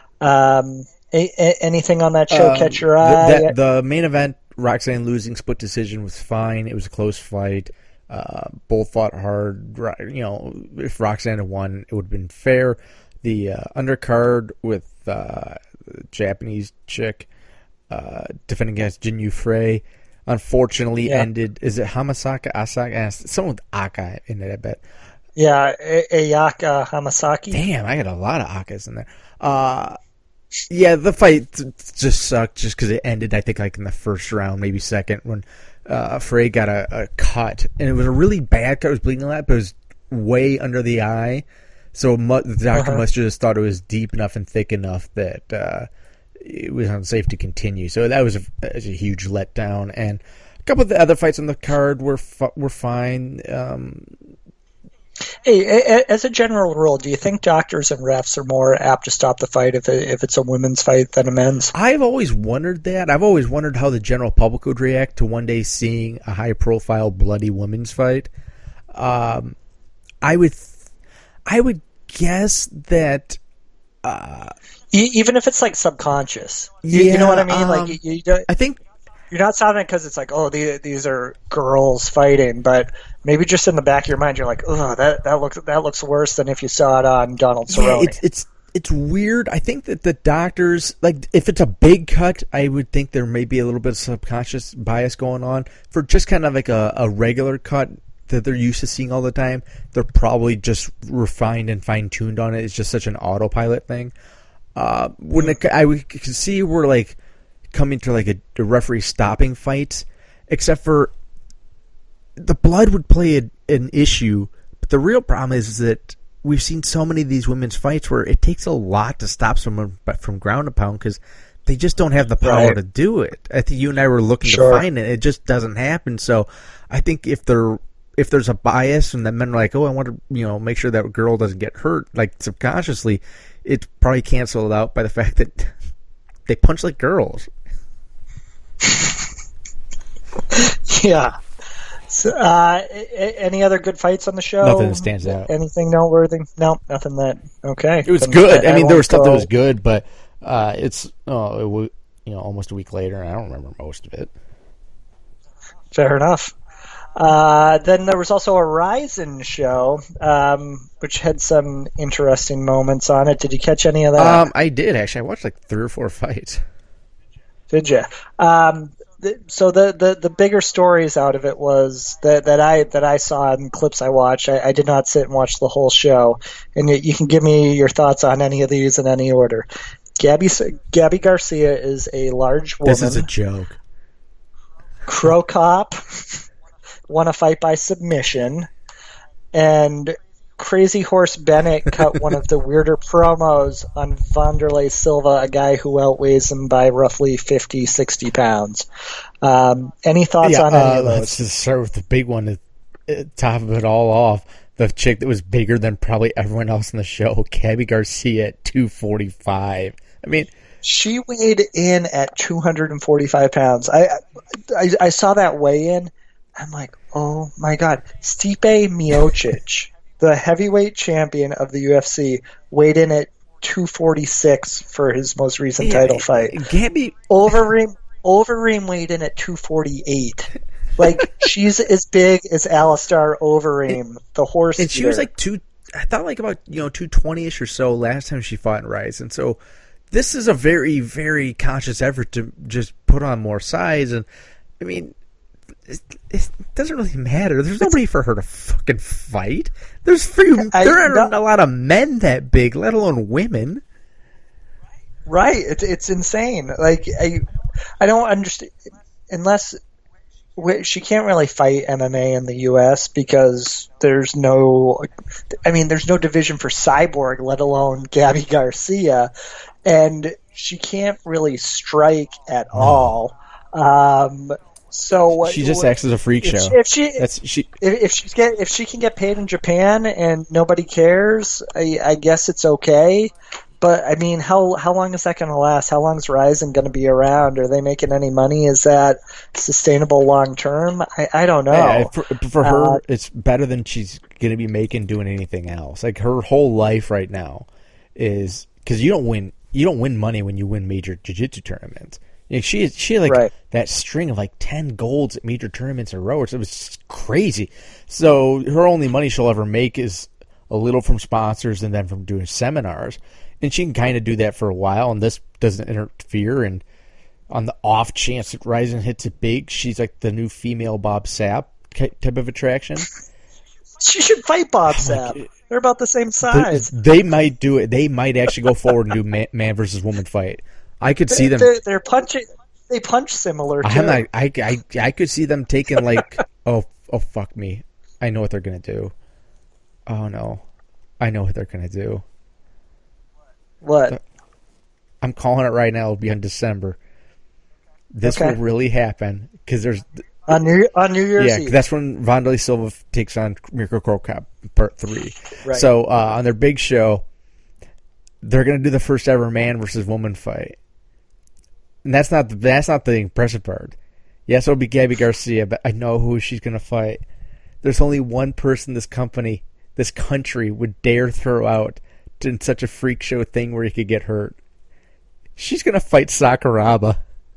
Anything on that show catch your eye? The main event, Roxanne losing split decision, was fine. It was a close fight. Both fought hard. If Roxanne had won, it would have been fair. The undercard with Japanese chick defending against Jinyu Frey unfortunately ended. Is it Hamasaka Asaka? Someone with Aka in it, I bet. Yeah, Ayaka Hamasaki. Damn, I got a lot of Akas in there. Yeah, the fight just sucked just because it ended, I think, like in the first round, maybe second, when Frey got a cut. And it was a really bad cut. It was bleeding a lot, but it was way under the eye. So the doctor must have just thought it was deep enough and thick enough that it was unsafe to continue. So that was a huge letdown. And couple of the other fights on the card were fine. Hey, as a general rule, do you think doctors and refs are more apt to stop the fight if it's a women's fight than a men's? I've always wondered that. I've always wondered how the general public would react to one day seeing a high-profile, bloody women's fight. I would guess that. Even if it's like subconscious, you know what I mean? Like you don't, I think you're not stopping it because it's like, oh, these are girls fighting, but maybe just in the back of your mind, you're like, oh, that looks worse than if you saw it on Donald Cerrone. Yeah, it's weird. I think that the doctors, like, if it's a big cut, I would think there may be a little bit of subconscious bias going on. For just kind of like a regular cut that they're used to seeing all the time, they're probably just refined and fine-tuned on it. It's just such an autopilot thing. I could see we're like coming to like a referee stopping fights, except for the blood would play an issue. But the real problem is that we've seen so many of these women's fights where it takes a lot to stop someone from ground and pound because they just don't have the power to do it. I think you and I were looking to find it. It just doesn't happen. So I think if there's a bias and the men are like, oh, I want to make sure that girl doesn't get hurt, like subconsciously, it's probably canceled out by the fact that they punch like girls. Yeah. So, any other good fights on the show? Nothing that stands out. Anything noteworthy? No, nothing that. Okay. It was good. I mean, there was stuff that was good, but it's almost a week later, and I don't remember most of it. Fair enough. Then there was also a Ryzen show, which had some interesting moments on it. Did you catch any of that? I did, actually. I watched like 3 or 4 fights. Did you? So the bigger stories out of it was that I saw in clips I watched. I did not sit and watch the whole show, and you can give me your thoughts on any of these in any order. Gabby Garcia is a large woman. This is a joke. Crow Cop won a fight by submission, and Crazy Horse Bennett cut one of the weirder promos on Wanderlei Silva, a guy who outweighs him by roughly 50, 60 pounds. Any thoughts on any of those? Let's just start with the big one to top of it all off. The chick that was bigger than probably everyone else in the show, Gabby Garcia at 245. I mean, she weighed in at 245 pounds. I saw that weigh-in. I'm like, oh my god. Stipe Miocic, the heavyweight champion of the UFC, weighed in at 246 for his most recent title fight. Gabby Overeem weighed in at 248. Like, she's as big as Alistair Overeem, the horse. And she was like I thought like about 220ish or so last time she fought in Rise. And so this is a very, very conscious effort to just put on more size. And I mean, it doesn't really matter. There's nobody for her to fucking fight. There aren't a lot of men that big, let alone women. Right. It's insane. Like, I don't understand, unless she can't really fight MMA in the U.S. because there's no division for Cyborg, let alone Gabby Garcia, and she can't really strike at all. So she just acts as a freak show. If she can get paid in Japan and nobody cares, I guess it's okay. But I mean, how long is that going to last? How long is Ryzen going to be around? Are they making any money? Is that sustainable long term? I don't know. Yeah, for her, it's better than she's going to be making doing anything else. Like, her whole life right now is because you don't win money when you win major jiu-jitsu tournaments. Like, she had that string of like 10 golds at major tournaments in a row. It was crazy. So her only money she'll ever make is a little from sponsors and then from doing seminars. And she can kind of do that for a while, and this doesn't interfere. And on the off chance that Ryzen hits it big, she's like the new female Bob Sapp type of attraction. She should fight Bob Sapp. They're about the same size. They might do it. They might actually go forward and do man versus woman fight. I could see them. They're punching. They punch similar too. I could see them taking like, oh fuck me, I know what they're gonna do. Oh no, I know what they're gonna do. What? I'm calling it right now. It'll be in December. This will really happen because there's on New Year's Yeah, Eve. that's when Wanderlei Silva takes on Mirko Cro Cop Part 3. Right. So on their big show, they're going to do the first ever man versus woman fight. And that's not the impressive part. Yes, it'll be Gabby Garcia, but I know who she's going to fight. There's only one person this country would dare throw out in such a freak show thing where he could get hurt. She's going to fight Sakuraba.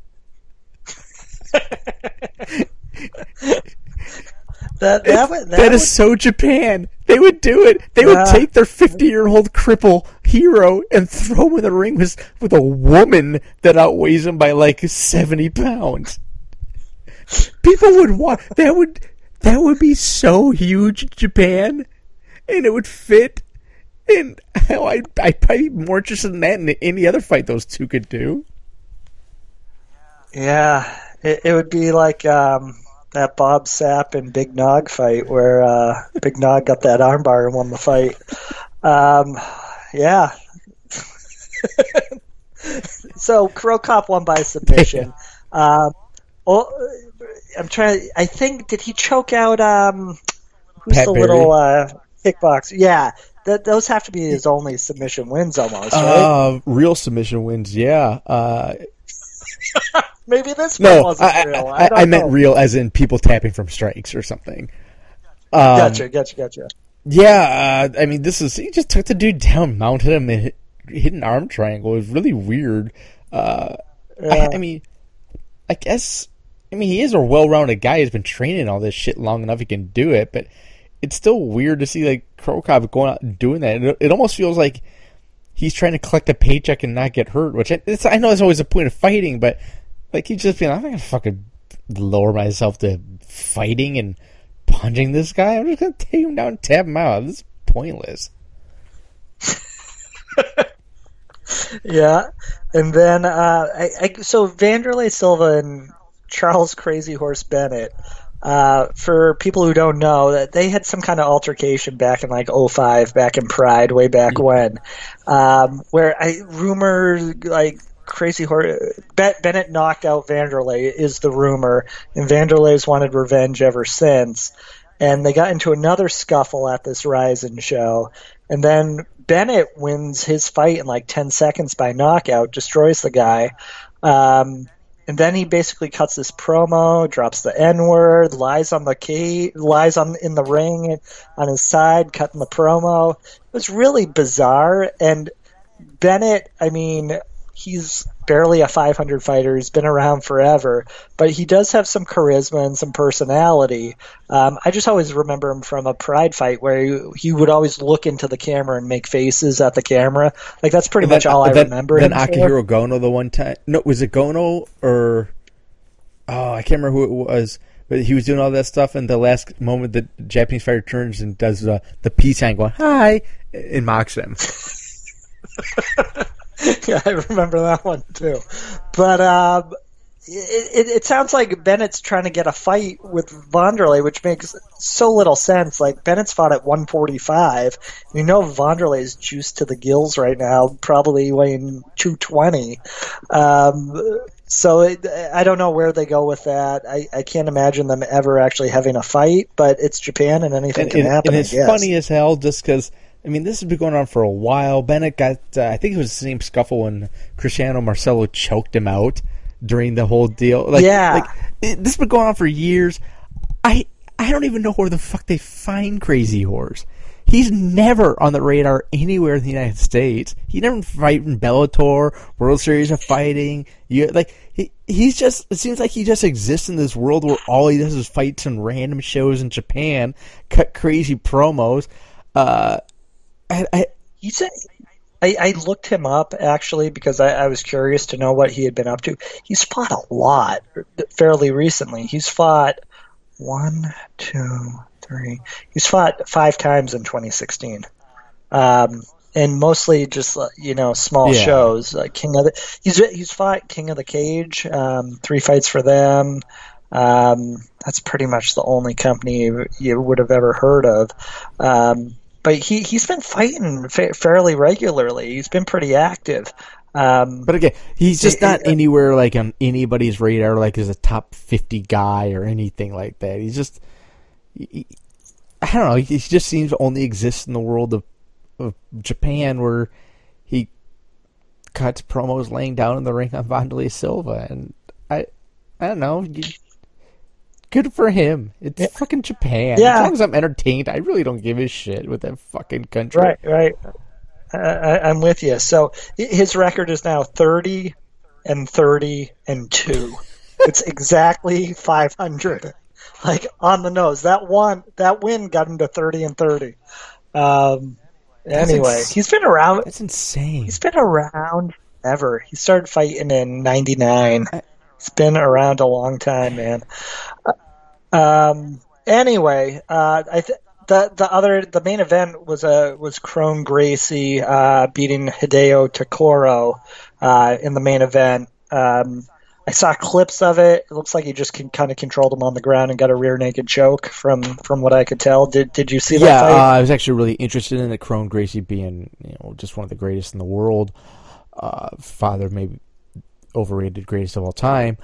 That is so Japan. They would do it. They would take their 50-year-old cripple hero and throw him in the ring with a woman that outweighs him by like 70 pounds. People would watch. That would be so huge, Japan, and it would fit. And I'd probably be more interested in that than any other fight those two could do. Yeah, it would be like that Bob Sapp and Big Nog fight where Big Nog got that armbar and won the fight. Yeah. So Cro Cop won by submission. I'm trying. I think did he choke out who's Pat the Barry? little kickboxer? Yeah, those have to be his only submission wins almost, right? Real submission wins, yeah. Maybe this one wasn't real. I meant real as in people tapping from strikes or something. Gotcha. Yeah, I mean, he just took the dude down, mounted him, and hit an arm triangle. It was really weird. I mean, he is a well-rounded guy. He's been training all this shit long enough. He can do it, but it's still weird to see like Cro Cop going out and doing that. It almost feels like he's trying to collect a paycheck and not get hurt, which I know is always a point of fighting, but like he's just being, I'm not gonna fucking lower myself to fighting and punching this guy. I'm just gonna take him down and tap him out. This is pointless. Yeah, and then so Wanderlei Silva and Charles Crazy Horse Bennett. For people who don't know, that they had some kind of altercation back in like 2005, back in Pride, way back when, where rumor like Crazy Horse Bennett knocked out Wanderlei is the rumor, and Wanderlei's wanted revenge ever since. And they got into another scuffle at this Ryzen show, and then Bennett wins his fight in like 10 seconds by knockout, destroys the guy. And then he basically cuts this promo, drops the N-word, lies in the ring on his side, cutting the promo. It was really bizarre. And Bennett, I mean, he's barely a 500 fighter. He's been around forever, but he does have some charisma and some personality. I just always remember him from a Pride fight where he would always look into the camera and make faces at the camera. Like that's pretty much all I remember. Then Akihiro Gono the one time. No, was it Gono or I can't remember who it was. But he was doing all that stuff, and the last moment the Japanese fighter turns and does the peace sign, going hi, and mocks them. Yeah, I remember that one too. But it sounds like Bennett's trying to get a fight with Wanderlei, which makes so little sense. Like Bennett's fought at 145. You know Wanderlei's juiced to the gills right now, probably weighing 220. So I don't know where they go with that. I can't imagine them ever actually having a fight, but it's Japan and anything can happen. And it's funny as hell just because, I mean, this has been going on for a while. Bennett got, I think it was the same scuffle when Cristiano Marcelo choked him out during the whole deal. This has been going on for years. I don't even know where the fuck they find Crazy Horse. He's never on the radar anywhere in the United States. He never fight in Bellator, World Series of Fighting. He's just, it seems like he just exists in this world where all he does is fights in random shows in Japan, cut crazy promos. I looked him up actually because I was curious to know what he had been up to. He's fought a lot fairly recently. He's fought he's fought 5 times in 2016. And mostly just small shows. He's fought King of the Cage, 3 fights for them. That's pretty much the only company you would have ever heard of. But he's been fighting fairly regularly. He's been pretty active. But again, he's just not anywhere like on anybody's radar, like as a top 50 guy or anything like that. He's just, I don't know. He just seems to only exist in the world of Japan, where he cuts promos laying down in the ring on Wanderlei Silva, and I don't know. Good for him. It's fucking Japan. Yeah. As long as I'm entertained, I really don't give a shit with that fucking country. Right. I'm with you. So his record is now 30-30-2. It's exactly 500. Like on the nose. That win got him to 30-30. Anyway, he's been around. That's insane. He's been around ever. He started fighting in '99. He's been around a long time, man. Anyway, the main event was Kron Gracie beating Hideo Takoro in the main event. I saw clips of it. It looks like he just kind of controlled him on the ground and got a rear naked choke from what I could tell. Did you see that fight? Yeah, I was actually really interested in the Kron Gracie being just one of the greatest in the world. Father maybe overrated greatest of all time.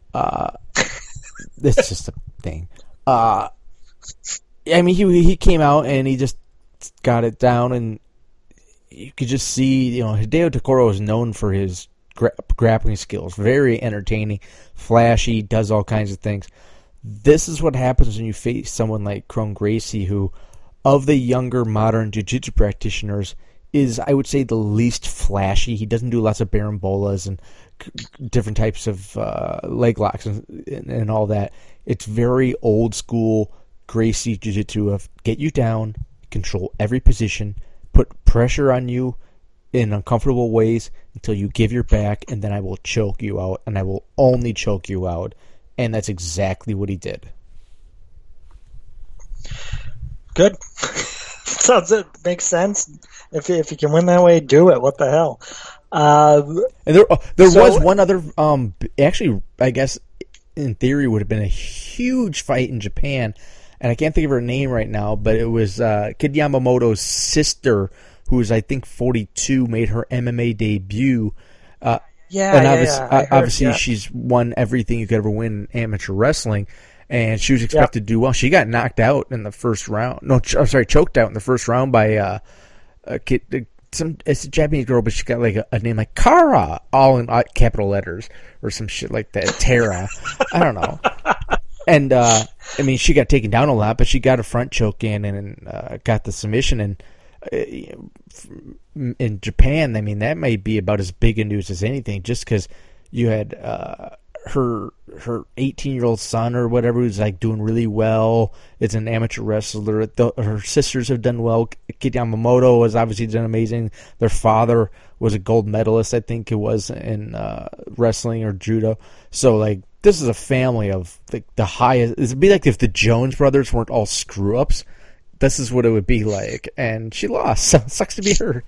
It's just a thing. I mean, he came out and he just got it down, and you could just see, Hideo Takoro is known for his grappling skills. Very entertaining, flashy, does all kinds of things. This is what happens when you face someone like Kron Gracie, who, of the younger modern jiu-jitsu practitioners, is, I would say, the least flashy. He doesn't do lots of barambolas and different types of leg locks and all that. It's very old school Gracie jiu-jitsu of get you down, control every position, put pressure on you in uncomfortable ways until you give your back, and then I will choke you out, and I will only choke you out. And that's exactly what he did. Good. Makes sense. If you can win that way, do it. What the hell? And there was one other. Actually, I guess in theory would have been a huge fight in Japan, and I can't think of her name right now. But it was Kid Yamamoto's sister, who is I think 42, made her MMA debut. Obviously she's won everything you could ever win in amateur wrestling. And she was expected to do well. She got knocked out in the first round. No, choked out in the first round by it's a Japanese girl, but she got like a name like Kara, all in capital letters or some shit like that. Tara, I don't know. And I mean, she got taken down a lot, but she got a front choke in and got the submission. And in Japan, I mean, that might be about as big a news as anything, just because you had her 18-year-old son or whatever who's like doing really well. It's an amateur wrestler. Her sisters have done well. Kid Yamamoto has obviously done amazing. Their father was a gold medalist, I think it was, in wrestling or judo. So like, this is a family of the highest. It'd be like if the Jones brothers weren't all screw ups. This is what it would be like, and she lost. So it sucks to be her.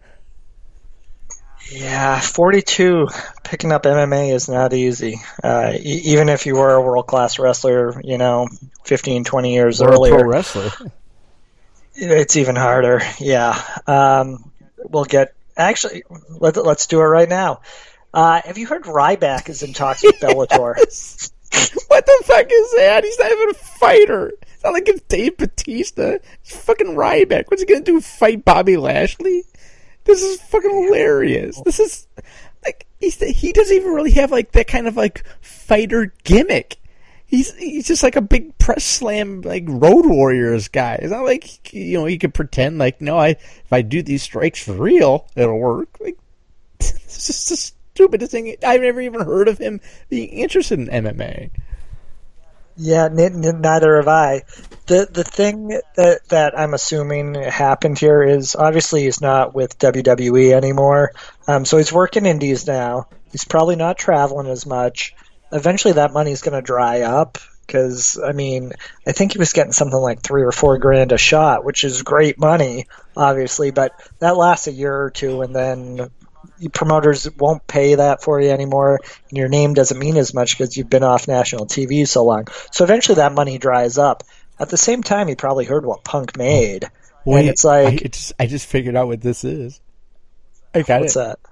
Yeah, 42, picking up MMA is not easy. Even if you were a world-class wrestler, 15, 20 years earlier. A pro wrestler. It's even harder, yeah. We'll get... Actually, let's do it right now. Have you heard Ryback is in talks with Bellator? What the fuck is that? He's not even a fighter. It's not like it's Dave Bautista. It's fucking Ryback. What's he going to do, fight Bobby Lashley? This is fucking hilarious. This is like he doesn't even really have like that kind of like fighter gimmick. He's just like a big press slam like Road Warriors guy. It's not like he could pretend like if I do these strikes for real, it'll work. Like it's just the stupidest thing. I've never even heard of him being interested in MMA. Yeah, neither have I. The thing that I'm assuming happened here is obviously he's not with WWE anymore. So he's working indies now. He's probably not traveling as much. Eventually that money's going to dry up because, I mean, I think he was getting something like $3 or $4 grand a shot, which is great money, obviously, but that lasts a year or two and then promoters won't pay that for you anymore, and your name doesn't mean as much because you've been off national TV so long. So eventually that money dries up. At the same time, he probably heard what Punk made. Wait, and it's like... I just figured out what this is. I got what's it. That?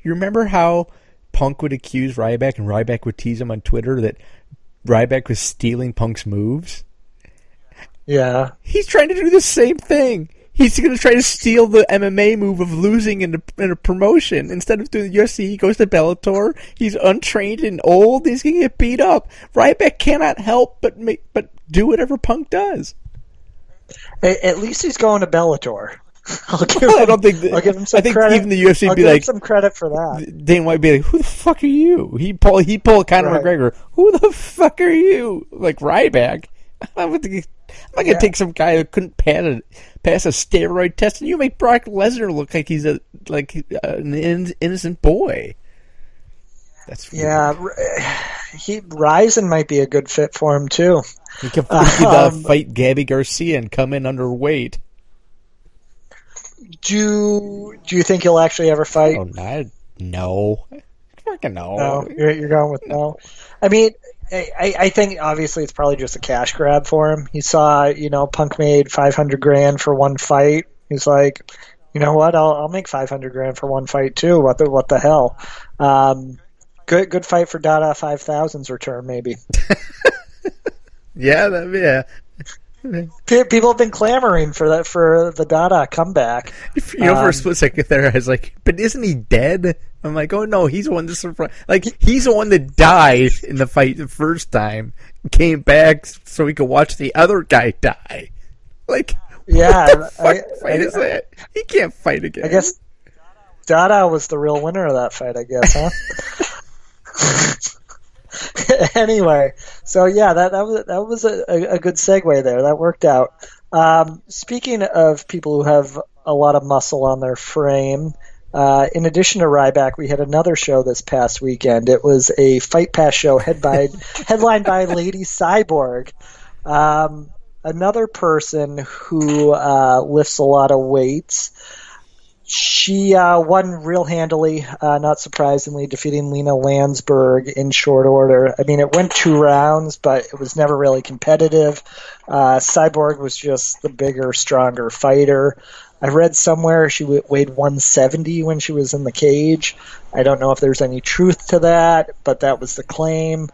You remember how Punk would accuse Ryback and Ryback would tease him on Twitter that Ryback was stealing Punk's moves? Yeah. He's trying to do the same thing. He's going to try to steal the MMA move of losing in a promotion. Instead of doing the UFC, he goes to Bellator. He's untrained and old. He's going to get beat up. Ryback cannot help but do whatever Punk does. At least he's going to Bellator. I'll give him some credit. Even the UFC would be like, some credit for that. Dana White would be like, "Who the fuck are you?" He pull Conor McGregor. Who the fuck are you? Like Ryback. I'm not going to take some guy who couldn't pass a steroid test, and you make Brock Lesnar look like he's an innocent boy. That's weird. Ryzen might be a good fit for him too. He could fight Gabby Garcia and come in underweight. Do you think he'll actually ever fight? No. Fucking no. No, you're going with no. I mean, I think obviously it's probably just a cash grab for him. He saw, Punk made $500,000 for one fight. He's like, you know what? I'll make $500,000 for one fight too. What the hell? Good fight for Dada 5000's return, maybe. Yeah. People have been clamoring for the Dada comeback. For a split second there, I was like, "But isn't he dead?" I'm like, "Oh no, he's the one that surprised. Like he's the one that died in the fight the first time, came back so he could watch the other guy die." Like, what the fuck fight is that? He can't fight again. I guess Dada was the real winner of that fight. I guess, huh? Anyway, so yeah, that was a good segue there. That worked out. Speaking of people who have a lot of muscle on their frame, in addition to Ryback, we had another show this past weekend. It was a Fight Pass show headlined by Lady Cyborg, another person who lifts a lot of weights. She won real handily, not surprisingly, defeating Lena Landsberg in short order. I mean, it went 2 rounds, but it was never really competitive. Cyborg was just the bigger, stronger fighter. I read somewhere she weighed 170 when she was in the cage. I don't know if there's any truth to that, but that was the claim.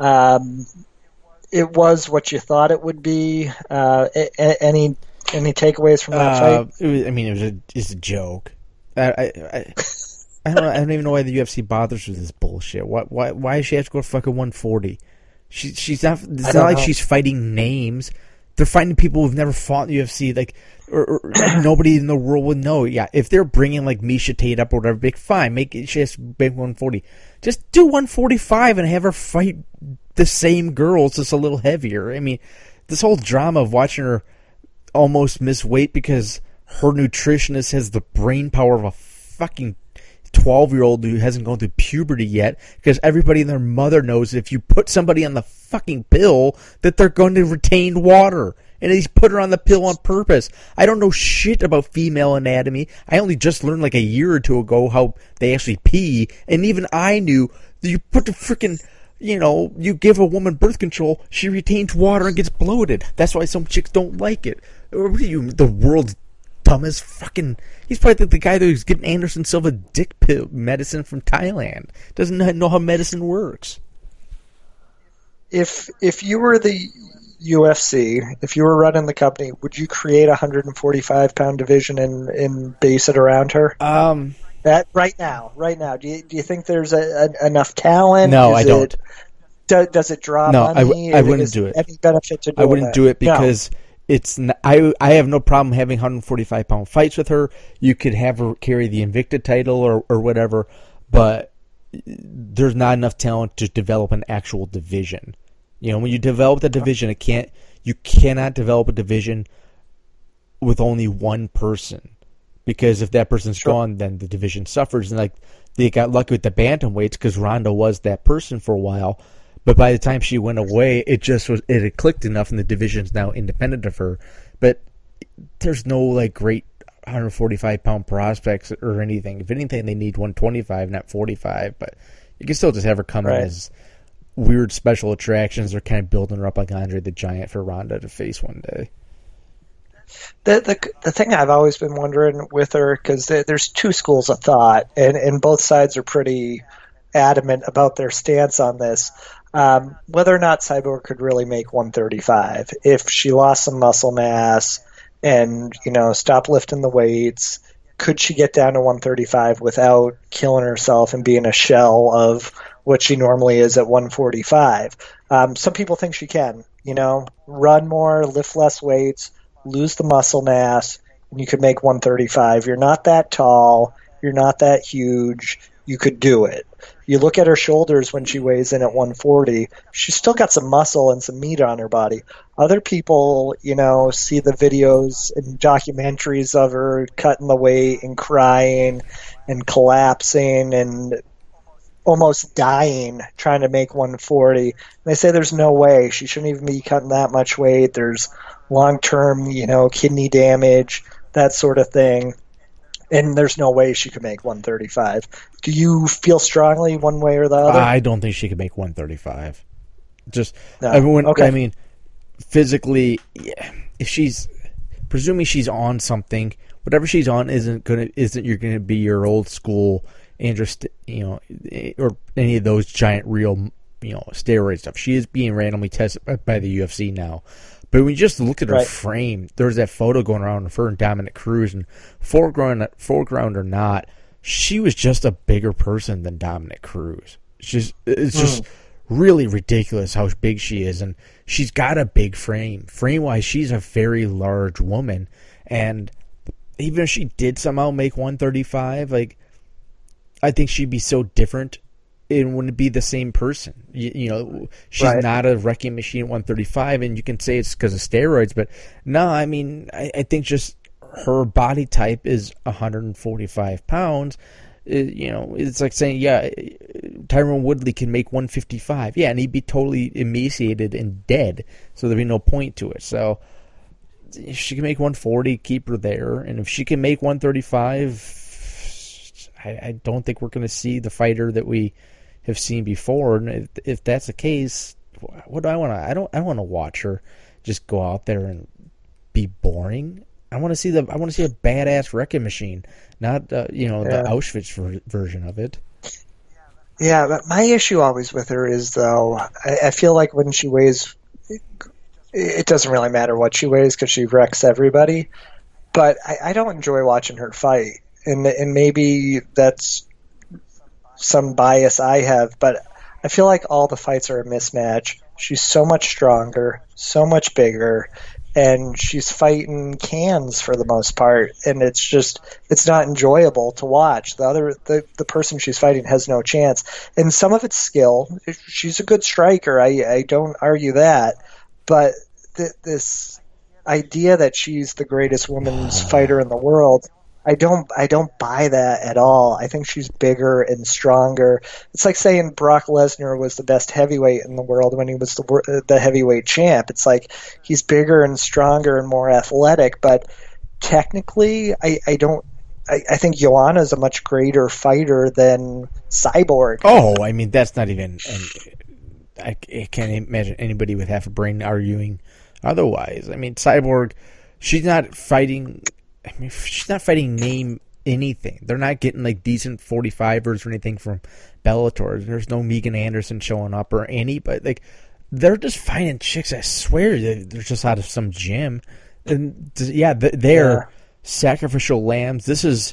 It was what you thought it would be. Any takeaways from that fight? It's a joke. I don't even know why the UFC bothers with this bullshit. Why does she have to go to fucking 140? She's not. It's not like she's fighting names. They're fighting people who've never fought in the UFC. Like, or nobody in the world would know. Yeah, if they're bringing like Miesha Tate up or whatever, big fine. She has to make 140. Just do 145 and have her fight the same girls, just a little heavier. I mean, this whole drama of watching her almost miss weight because her nutritionist has the brain power of a fucking 12-year-old who hasn't gone through puberty yet, because everybody and their mother knows if you put somebody on the fucking pill that they're going to retain water, and he's put her on the pill on purpose. I don't know shit about female anatomy. I only just learned like a year or two ago how they actually pee, and even I knew that you put the freaking, you give a woman birth control, she retains water and gets bloated. That's why some chicks don't like it. What are you, the world's dumbest fucking... He's probably the guy who's getting Anderson Silva dick pill medicine from Thailand. Doesn't know how medicine works. If you were the UFC, if you were running the company, would you create a 145-pound division and base it around her? That right now. Do you think there's enough talent? No, I don't. Does it draw money? I wouldn't do it. Any benefit to doing I wouldn't do it because... No. I have no problem having 145-pound fights with her. You could have her carry the Invicta title or whatever, but there's not enough talent to develop an actual division. When you develop the division, you cannot develop a division with only one person, because if that person's gone, then the division suffers. And like they got lucky with the bantamweights because Ronda was that person for a while. But by the time she went away, it had clicked enough, and the division's now independent of her. But there's no like great 145-pound prospects or anything. If anything, they need 125, not 45. But you can still just have her come in as weird special attractions. They're kind of building her up like Andre the Giant for Ronda to face one day. The thing I've always been wondering with her, because there's two schools of thought, and both sides are pretty adamant about their stance on this. Whether or not Cyborg could really make 135 if she lost some muscle mass and stop lifting the weights. Could she get down to 135 without killing herself and being a shell of what she normally is at 145? Some people think she can. Run more, lift less weights, lose the muscle mass, and you could make 135. You're not that tall. You're not that huge. You could do it. You look at her shoulders when she weighs in at 140, she's still got some muscle and some meat on her body. Other people, see the videos and documentaries of her cutting the weight and crying and collapsing and almost dying trying to make 140. They say there's no way. She shouldn't even be cutting that much weight. There's long-term, kidney damage, that sort of thing. And there's no way she could make 135. Do you feel strongly one way or the other? I don't think she could make 135. No. I mean, physically, yeah, if she's presuming she's on something, whatever she's on isn't you're gonna be your old school interest, or any of those giant real, steroid stuff. She is being randomly tested by the UFC now. But when you just look at her frame, there's that photo going around of her and Dominic Cruz, and foreground or not, she was just a bigger person than Dominic Cruz. It's just really ridiculous how big she is, and she's got a big frame. Frame-wise, she's a very large woman, and even if she did somehow make 135, I think she'd be so different. It wouldn't be the same person. She's not a wrecking machine at 135, and you can say it's because of steroids, but no, I mean, I think just her body type is 145 pounds. It's like saying, Tyron Woodley can make 155. Yeah, and he'd be totally emaciated and dead, so there'd be no point to it. So if she can make 140, keep her there, and if she can make 135, I don't think we're going to see the fighter that we have seen before. And if that's the case, what do I want to? I don't want to watch her just go out there and be boring. I want to see a badass wrecking machine, not the Auschwitz version of it. Yeah, but my issue always with her is, though, I feel like when she weighs, it doesn't really matter what she weighs because she wrecks everybody. But I don't enjoy watching her fight, and maybe that's some bias I have, but I feel like all the fights are a mismatch. She's so much stronger, so much bigger, and she's fighting cans for the most part, and it's not enjoyable to watch. The person she's fighting has no chance, and some of it's skill. She's a good striker. I don't argue that, but this idea that she's the greatest women's fighter in the world, I don't buy that at all. I think she's bigger and stronger. It's like saying Brock Lesnar was the best heavyweight in the world when he was the heavyweight champ. It's like he's bigger and stronger and more athletic, but technically, I think Joanna's a much greater fighter than Cyborg. Oh, I mean, that's not even. I can't imagine anybody with half a brain arguing otherwise. I mean, Cyborg, she's not fighting. I mean, she's not fighting name anything. They're not getting decent 45ers or anything from Bellator. There's no Megan Anderson showing up or anybody. They're just fighting chicks. I swear they're just out of some gym. And they're sacrificial lambs. This is,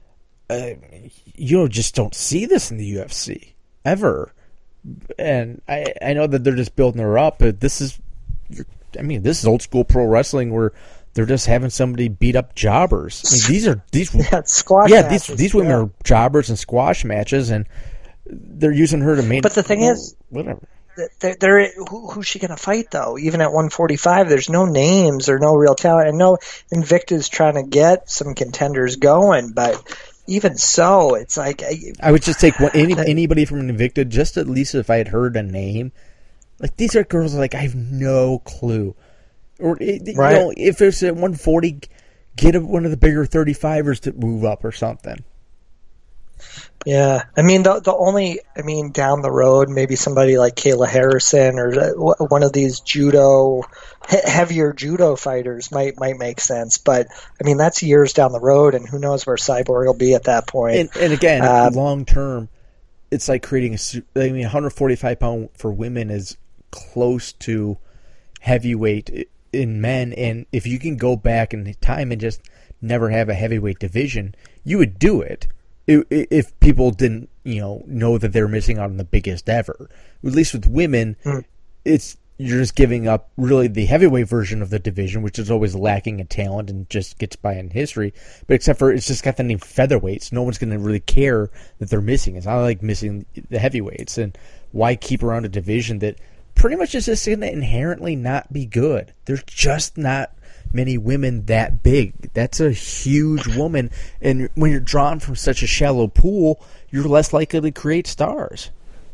just don't see this in the UFC ever. And I know that they're just building her up, but this is old school pro wrestling where they're just having somebody beat up jobbers. I mean, these squash matches. These women are jobbers in squash matches, and they're using her to make. But the thing is, whatever. Who's she going to fight though? Even at 145, there's no names or no real talent. I know Invicta's trying to get some contenders going, but even so, it's like I would just take anybody from Invicta, just at least if I had heard a name. These are girls I have no clue. Or if it's at 140, get one of the bigger 35ers to move up or something. Yeah, I mean the only, I mean, down the road, maybe somebody like Kayla Harrison or one of these heavier judo fighters might make sense. But I mean that's years down the road, and who knows where Cyborg will be at that point. And again, long term, it's like creating I mean, 145 pound for women is close to heavyweight in men, and if you can go back in time and just never have a heavyweight division, you would do it. If people didn't, know that they're missing out on the biggest ever. At least with women, you're just giving up really the heavyweight version of the division, which is always lacking in talent and just gets by in history. But except for it's just got the name featherweights, no one's going to really care that they're missing. It's not like missing the heavyweights. And why keep around a division that pretty much is just going to inherently not be good? There's just not many women that big. That's a huge woman, and when you're drawn from such a shallow pool, you're less likely to create stars.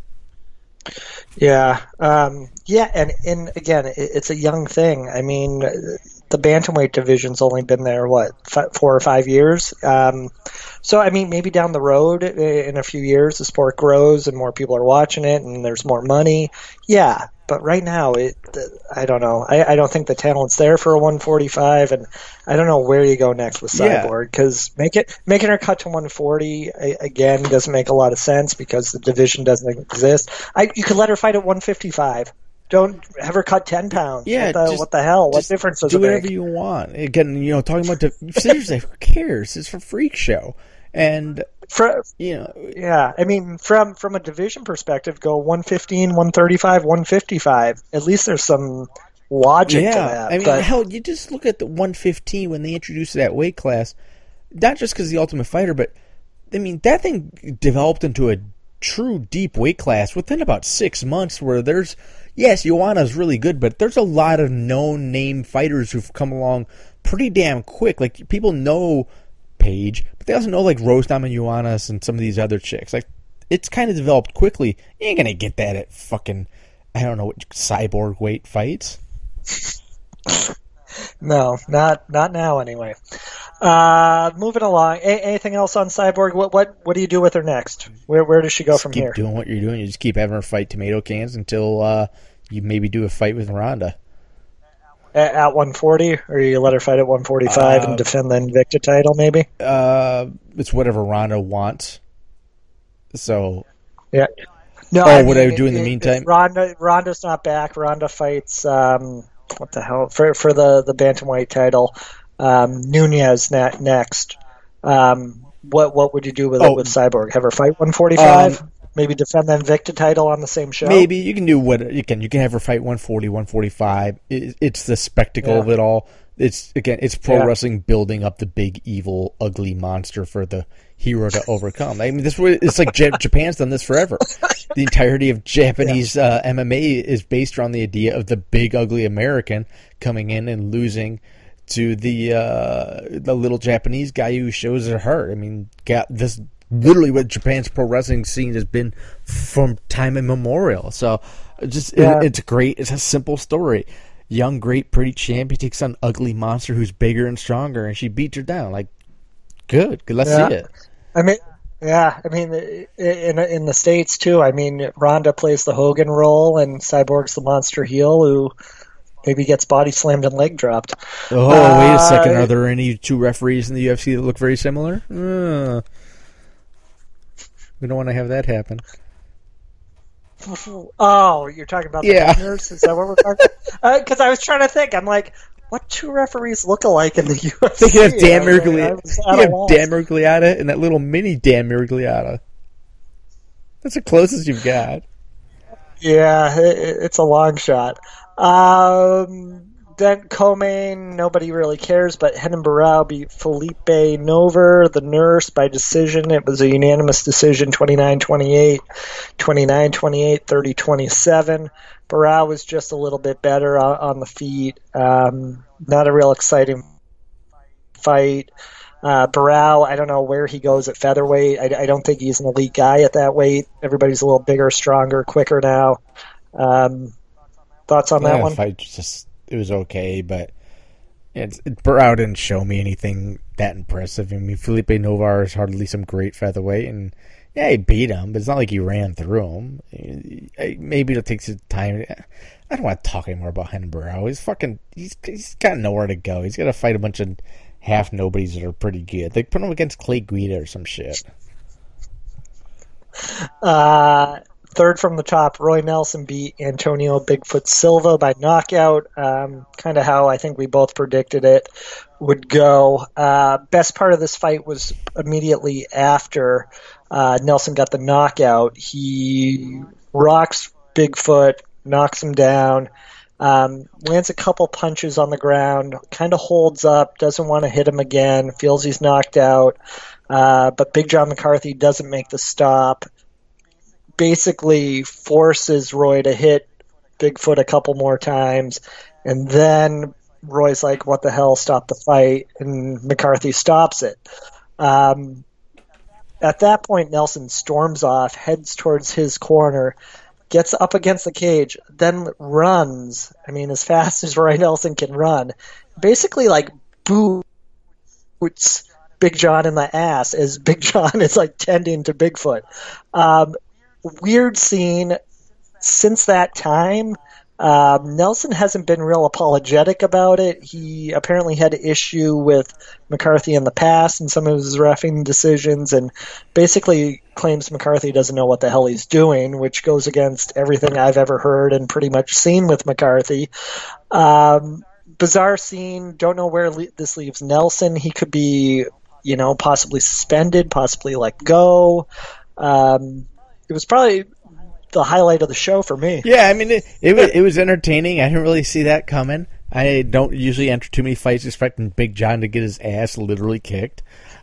Yeah, and again, it's a young thing. I mean, the bantamweight division's only been there 4 or 5 years. So I mean, maybe down the road, in a few years, the sport grows and more people are watching it, and there's more money. Yeah, but right now, I don't know. I don't think the talent's there for a 145, and I don't know where you go next with Cyborg, because making her cut to 140 again doesn't make a lot of sense because the division doesn't exist. You could let her fight at 155. Don't have her cut 10 pounds. Yeah, what the hell? What difference does it make? Do whatever you want. Again, talking about seriously, who cares? It's a freak show, and yeah. I mean, from a division perspective, go 115, 135, 155. At least there's some logic to that. I mean, hell, you just look at the 115 when they introduced that weight class. Not just because the Ultimate Fighter, but I mean that thing developed into a true deep weight class within about 6 months. Where there's Joanna's really good, but there's a lot of known name fighters who've come along pretty damn quick. Like, people know Paige, but they also know, like, Rose Namajunas and some of these other chicks. Like, it's kind of developed quickly. You ain't gonna get that at fucking, I don't know, Cyborg weight fights. No, not now anyway. Moving along. Anything else on Cyborg? What do you do with her next? Where does she go from here? Keep doing what you're doing. You just keep having her fight tomato cans until you maybe do a fight with Ronda. At 140, or you let her fight at 145 and defend the Invicta title, maybe? It's whatever Ronda wants. So, yeah. No. What I would do in the meantime? Ronda's not back. Ronda fights. What the hell for the bantamweight title? Nunez next. What would you do with it with Cyborg? Have her fight 145? Maybe defend the Invicta title on the same show? Maybe you can do what you can. You can have her fight 140, 145. It's the spectacle of it all. It's pro wrestling building up the big, evil, ugly monster for the hero to overcome. I mean, it's like Japan's done this forever. The entirety of Japanese MMA is based around the idea of the big, ugly American coming in and losing to the little Japanese guy who shows her heart. I mean, this literally what Japan's pro wrestling scene has been from time immemorial. So, it's great. It's a simple story. Young, great, pretty champion takes on ugly monster who's bigger and stronger, and she beats her down. Like, good. Let's see it. I mean, in the States too. I mean, Ronda plays the Hogan role, and Cyborg's the monster heel who maybe gets body slammed and leg dropped. Oh, wait a second. Are there any two referees in the UFC that look very similar? We don't want to have that happen. Oh, you're talking about the Hangers? Is that what we're talking about? Because I was trying to think. I'm like, what two referees look alike in the UFC? I think you have Dan Miragliotta and that little mini Dan Miragliotta. That's the closest you've got. Yeah, it's a long shot. Then co-main, nobody really cares, but Renan Barão beat Felipe Nover, the nurse, by decision. It was a unanimous decision, 29-28, 29-28, 30-27. Barão was just a little bit better on the feet. Not a real exciting fight. Barão, I don't know where he goes at featherweight. I don't think he's an elite guy at that weight. Everybody's a little bigger, stronger, quicker now. Thoughts on that one? Fight it was okay, but Burrow didn't show me anything that impressive. I mean, Felipe Novar is hardly some great featherweight, and yeah, he beat him, but it's not like he ran through him. Maybe it'll take some time. I don't want to talk anymore about Hen Burrow. He's got nowhere to go. He's got to fight a bunch of half nobodies that are pretty good. They put him against Clay Guida or some shit. Third from the top, Roy Nelson beat Antonio Bigfoot Silva by knockout. Kind of how I think we both predicted it would go. Best part of this fight was immediately after Nelson got the knockout. He rocks Bigfoot, knocks him down, lands a couple punches on the ground, kind of holds up, doesn't want to hit him again, feels he's knocked out. But Big John McCarthy doesn't make the stop. Basically forces Roy to hit Bigfoot a couple more times, and then Roy's like, what the hell, stop the fight, and McCarthy stops it. At that point, Nelson storms off, heads towards his corner, gets up against the cage, then runs, as fast as Roy Nelson can run, basically like boots Big John in the ass as Big John is like tending to Bigfoot. Weird scene. Since that time, Nelson hasn't been real apologetic about it. He apparently had issue with McCarthy in the past and some of his reffing decisions, and basically claims McCarthy doesn't know what the hell he's doing, which goes against everything I've ever heard and pretty much seen with McCarthy. Bizarre scene. Don't know where this leaves Nelson. He could be, possibly suspended, possibly let go. It was probably the highlight of the show for me. Yeah, it was entertaining. I didn't really see that coming. I don't usually enter too many fights expecting Big John to get his ass literally kicked.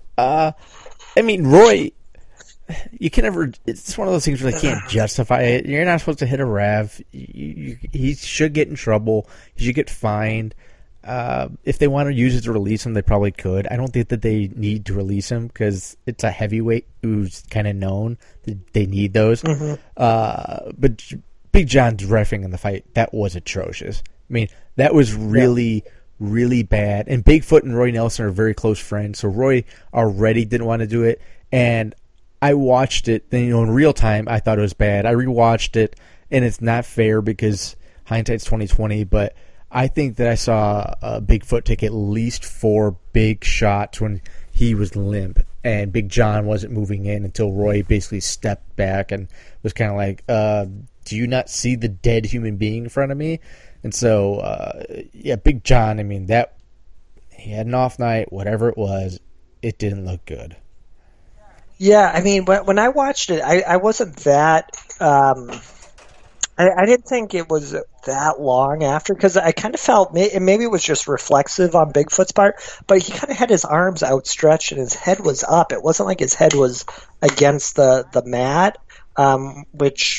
Roy, you can never. It's one of those things where they can't justify it. You're not supposed to hit a rev. He should get in trouble. He should get fined. If they want to use it to release him, they probably could. I don't think that they need to release him because it's a heavyweight who's kind of known. They need those. Mm-hmm. But Big John's reffing in the fight, that was atrocious. That was really, really bad. And Bigfoot and Roy Nelson are very close friends, so Roy already didn't want to do it. And I watched it, and in real time, I thought it was bad. I rewatched it, and it's not fair because hindsight's 2020, but I think that I saw Bigfoot take at least 4 big shots when he was limp, and Big John wasn't moving in until Roy basically stepped back and was kind of like, do you not see the dead human being in front of me? And so, Big John, he had an off night, whatever it was, it didn't look good. Yeah, when I watched it, I wasn't that... I didn't think it was that long after, because I kind of felt maybe it was just reflexive on Bigfoot's part, but he kind of had his arms outstretched and his head was up. It wasn't like his head was against the mat, which,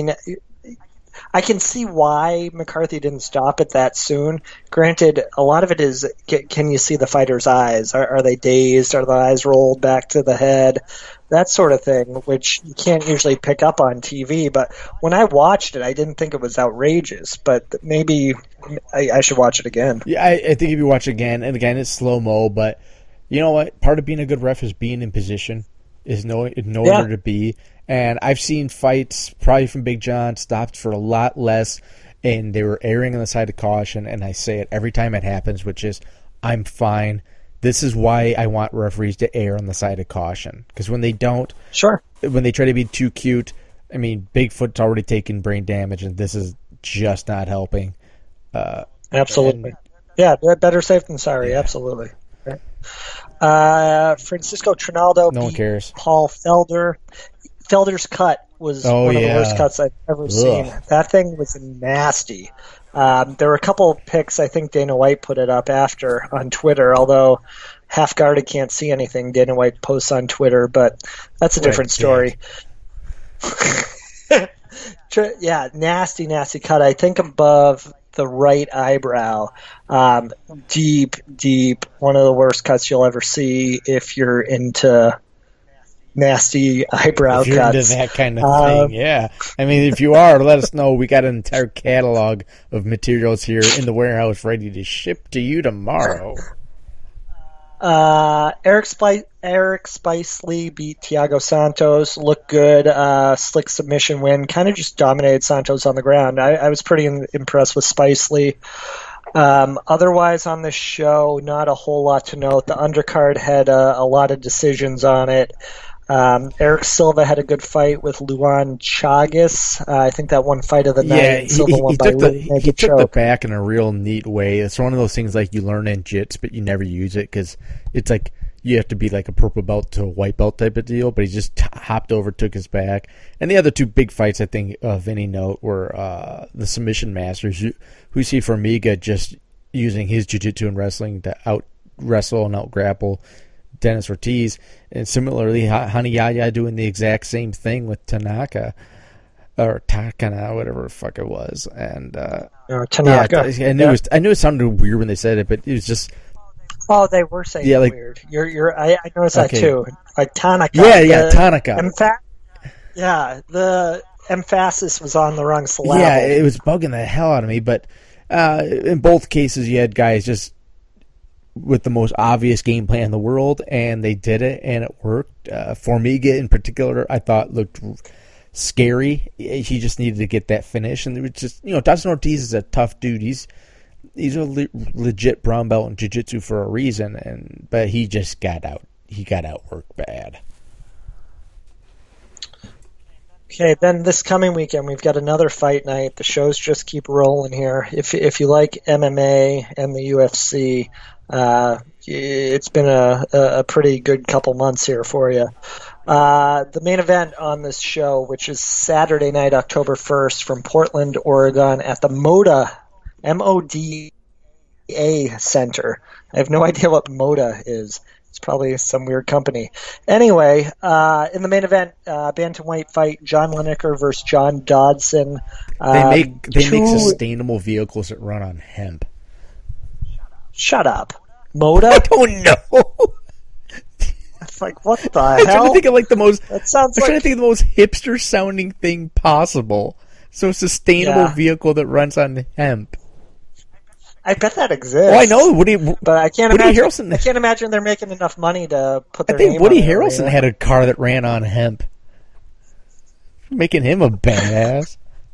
I can see why McCarthy didn't stop it that soon. Granted, a lot of it is, can you see the fighter's eyes? Are they dazed? Are the eyes rolled back to the head? That sort of thing, which you can't usually pick up on TV. But when I watched it, I didn't think it was outrageous. But maybe I should watch it again. Yeah, I think if you watch it again, and again, it's slow-mo, but you know what? Part of being a good ref is being in position, is knowing where to be. And I've seen fights, probably from Big John, stopped for a lot less, and they were erring on the side of caution, and I say it every time it happens, which is, I'm fine. This is why I want referees to err on the side of caution. Because when they don't, when they try to be too cute, Bigfoot's already taken brain damage, and this is just not helping. Absolutely. Better safe than sorry, absolutely. Right. Francisco Trinaldo no one cares. Paul Felder. Felder's cut was one of the worst cuts I've ever seen. That thing was nasty. There were a couple of pics, I think Dana White put it up after on Twitter, although half-guarded can't see anything Dana White posts on Twitter, but that's a different story. Nasty cut. I think above the right eyebrow. Deep, one of the worst cuts you'll ever see if you're into nasty eyebrow If you're into cuts. that kind of thing, yeah. I mean, if you are, let us know. We got an entire catalog of materials here in the warehouse ready to ship to you tomorrow. Eric Spicely beat Thiago Santos. Looked good. Slick submission win. Kind of just dominated Santos on the ground. I was pretty impressed with Spicely. Otherwise on the show, not a whole lot to note. The undercard had a lot of decisions on it. Eric Silva had a good fight with Luan Chagas. I think that one fight of the night. Yeah, Silva won by he took the back in a real neat way. It's one of those things like you learn in jits, but you never use it because it's like you have to be like a purple belt to a white belt type of deal. But he just hopped over, took his back. And the other two big fights I think of any note were the submission masters. Husi Formiga just using his jiu-jitsu and wrestling to out wrestle and out grapple Dennis Ortiz, and similarly Hani Yaya doing the exact same thing with Tanaka or Takana, whatever the fuck it was, and Tanaka. Yeah, I knew it sounded weird when they said it, but it was just. Oh, they were saying weird. I noticed that too. Like Tanaka. Yeah, Tanaka. The emphasis was on the wrong syllable. Yeah, it was bugging the hell out of me, but in both cases you had guys just with the most obvious game plan in the world, and they did it, and it worked. Formiga, in particular, I thought looked scary. He just needed to get that finish, and it was just, Dustin Ortiz is a tough dude. He's a legit brown belt in jiu-jitsu for a reason, but he just got out. He got outworked bad. Okay, then this coming weekend we've got another fight night. The shows just keep rolling here. If you like MMA and the UFC, it's been a pretty good couple months here for you. The main event on this show, which is Saturday night, October 1st, from Portland, Oregon, at the MODA, MODA Center. I have no idea what MODA is. It's probably some weird company. Anyway, in the main event, bantamweight fight, John Lineker versus John Dodson. They make sustainable vehicles that run on hemp. Shut up. MODA? I don't know. It's like, what the hell? I'm trying to think of like the most. trying to think of the most hipster sounding thing possible. So sustainable vehicle that runs on hemp. I bet that exists. Oh, I know. But I can't imagine they're making enough money to put their name on it. Woody Harrelson had a car that ran on hemp. Making him a badass.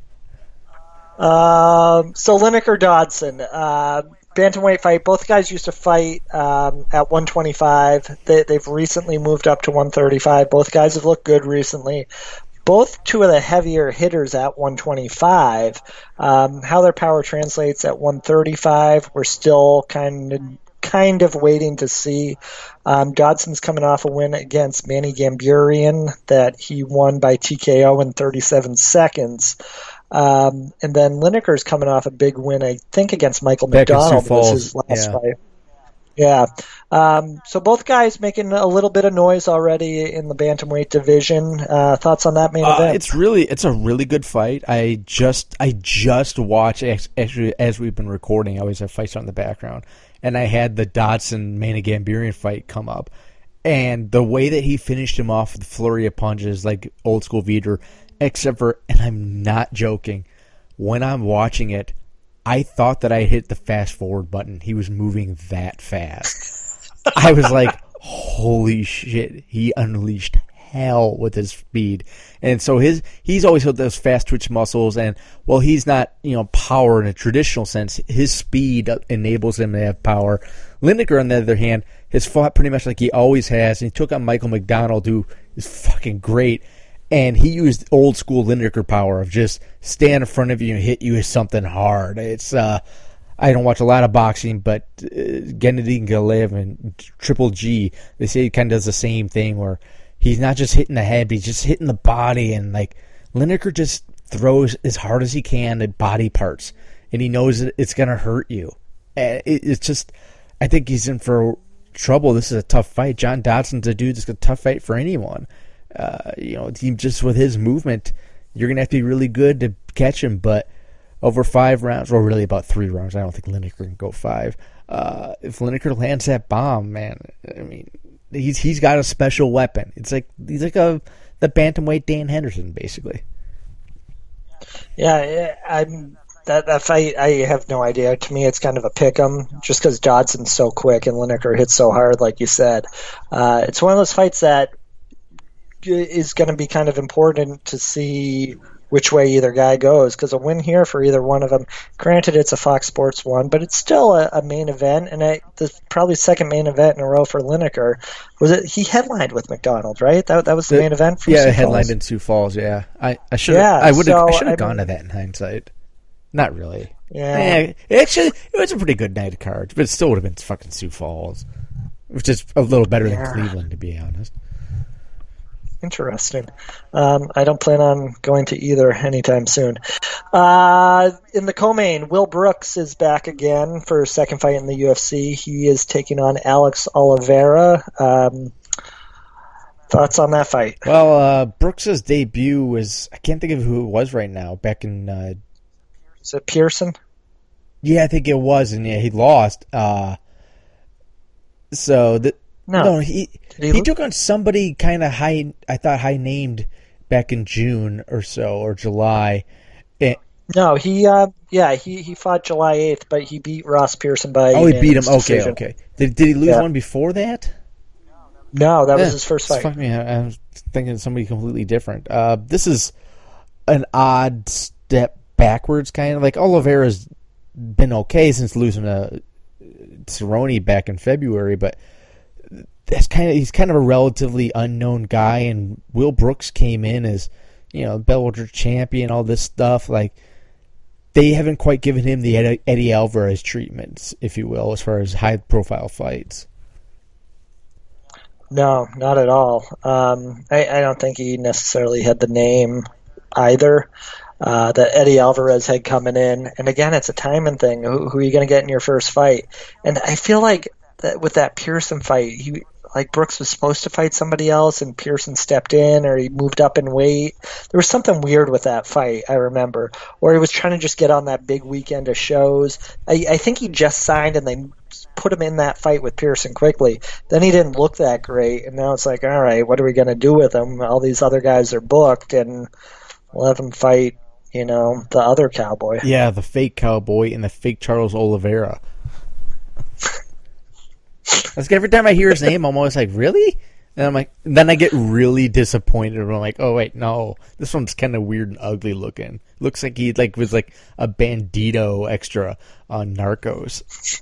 So Lineker Dodson, bantamweight fight. Both guys used to fight at 125. They've recently moved up to 135. Both guys have looked good recently. Both two of the heavier hitters at 125. How their power translates at 135, we're still kind of waiting to see. Dodson's coming off a win against Manny Gamburian that he won by TKO in 37 seconds. And then Lineker's coming off a big win, I think, against Michael McDonald. Was his last fight. Yeah. So both guys making a little bit of noise already in the bantamweight division. Thoughts on that main event? It's a really good fight. I just watched, actually, as we've been recording, I always have fights on in the background, and I had the Dodson Manny Gamburian fight come up, and the way that he finished him off with the flurry of punches, like old school Vitor, except for, and I'm not joking, when I'm watching it, I thought that I hit the fast forward button. He was moving that fast. I was like, holy shit, he unleashed hell with his speed. And so he's always had those fast twitch muscles, and while he's not, power in a traditional sense, his speed enables him to have power. Lineker, on the other hand, has fought pretty much like he always has, and he took on Michael McDonald, who is fucking great. And he used old school Lineker power of just stand in front of you and hit you with something hard. It's I don't watch a lot of boxing, but Gennady Golovkin and Triple G, they say he kind of does the same thing where he's not just hitting the head, but he's just hitting the body. And like Lineker just throws as hard as he can at body parts, and he knows that it's going to hurt you. It's just, I think he's in for trouble. This is a tough fight. John Dodson's a dude that's a tough fight for anyone. Just with his movement, you're going to have to be really good to catch him, but over 5 rounds, or really about 3 rounds, I don't think Lineker can go 5. If Lineker lands that bomb, man, I mean, he's got a special weapon. He's like the bantamweight Dan Henderson, basically. Yeah, that fight. I have no idea. To me, it's kind of a pick 'em, just because Dodson's so quick and Lineker hits so hard, like you said. It's one of those fights that is going to be kind of important to see which way either guy goes, because a win here for either one of them, granted it's a Fox Sports one, but it's still a main event, and the probably second main event in a row for Lineker. Was it he headlined with McDonald, right? That was the main event for Sioux headlined Falls? In Sioux Falls. Yeah, I should I should have gone to that in hindsight. Not really. Yeah. Actually, it was a pretty good night of cards, but it still would have been fucking Sioux Falls, which is a little better than Cleveland, to be honest. Interesting. I don't plan on going to either anytime soon. In the co-main, Will Brooks is back again for his second fight in the UFC. He is taking on Alex Oliveira. Thoughts on that fight? Well, Brooks' debut was, I can't think of who it was right now, back in... is it Pearson? Yeah, I think it was, and yeah, he lost. No, he took on somebody kind of high named back in June or so, or July. No, he fought July 8th, but he beat Ross Pearson by he beat him. decision. Okay. Did he lose one before that? No, that was his first fight. Fuck me, I was thinking somebody completely different. This is an odd step backwards, kind of. Like, Oliveira's been okay since losing to Cerrone back in February, but he's kind of a relatively unknown guy, and Will Brooks came in as, Bellator champion, all this stuff. Like, they haven't quite given him the Eddie Alvarez treatment, if you will, as far as high-profile fights. No, not at all. I don't think he necessarily had the name either that Eddie Alvarez had coming in. And again, it's a timing thing. Who are you going to get in your first fight? And I feel like that with that Pearson fight, Brooks was supposed to fight somebody else, and Pearson stepped in, or he moved up in weight. There was something weird with that fight, I remember. Or he was trying to just get on that big weekend of shows. I think he just signed, and they put him in that fight with Pearson quickly. Then he didn't look that great, and now it's like, all right, what are we going to do with him? All these other guys are booked, and we'll have him fight, the other cowboy. Yeah, the fake cowboy and the fake Charles Oliveira. Like, every time I hear his name, I'm always like, really? And I'm like, then I get really disappointed. I'm like, oh wait, no, this one's kind of weird and ugly looking. Looks like he was a Bandito extra on Narcos.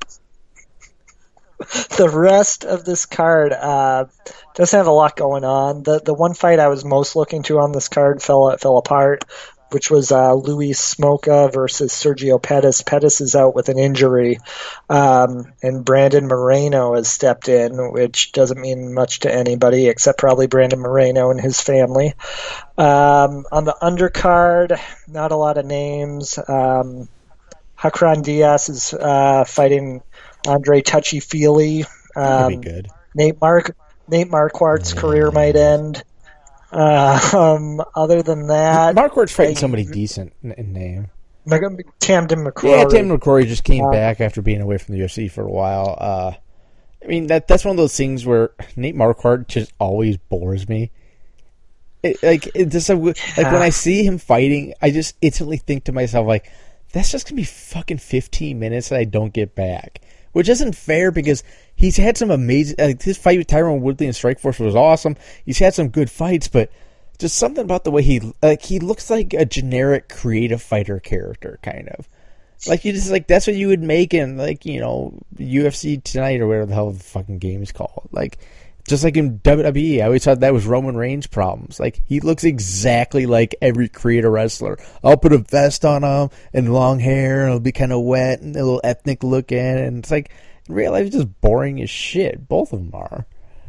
The rest of this card doesn't have a lot going on. The one fight I was most looking to on this card fell apart, which was Luis Smoka versus Sergio Pettis. Pettis is out with an injury, and Brandon Moreno has stepped in, which doesn't mean much to anybody except probably Brandon Moreno and his family. On the undercard, not a lot of names. Hakran Diaz is fighting Andre Touchy-Feely. That'd be good. Nate Marquardt's career might end. Other than that, Marquardt's fighting somebody decent in name. Tamden McCrory. Yeah, Tamden McCrory just came back after being away from the UFC for a while. I mean, that's one of those things where Nate Marquardt just always bores me. When I see him fighting, I just instantly think to myself, like, that's just gonna be fucking 15 minutes that I don't get back. Which isn't fair, because he's had some amazing... his fight with Tyron Woodley in Strikeforce was awesome. He's had some good fights, but just something about the way he looks like a generic creative fighter character, kind of. Like, you just, that's what you would make in, UFC Tonight or whatever the hell the fucking game is called. Like, just like in WWE, I always thought that was Roman Reigns' problems. Like, he looks exactly like every creator wrestler. I'll put a vest on him and long hair, and it'll be kind of wet and a little ethnic looking, and it's like, in real life, it's just boring as shit. Both of them are.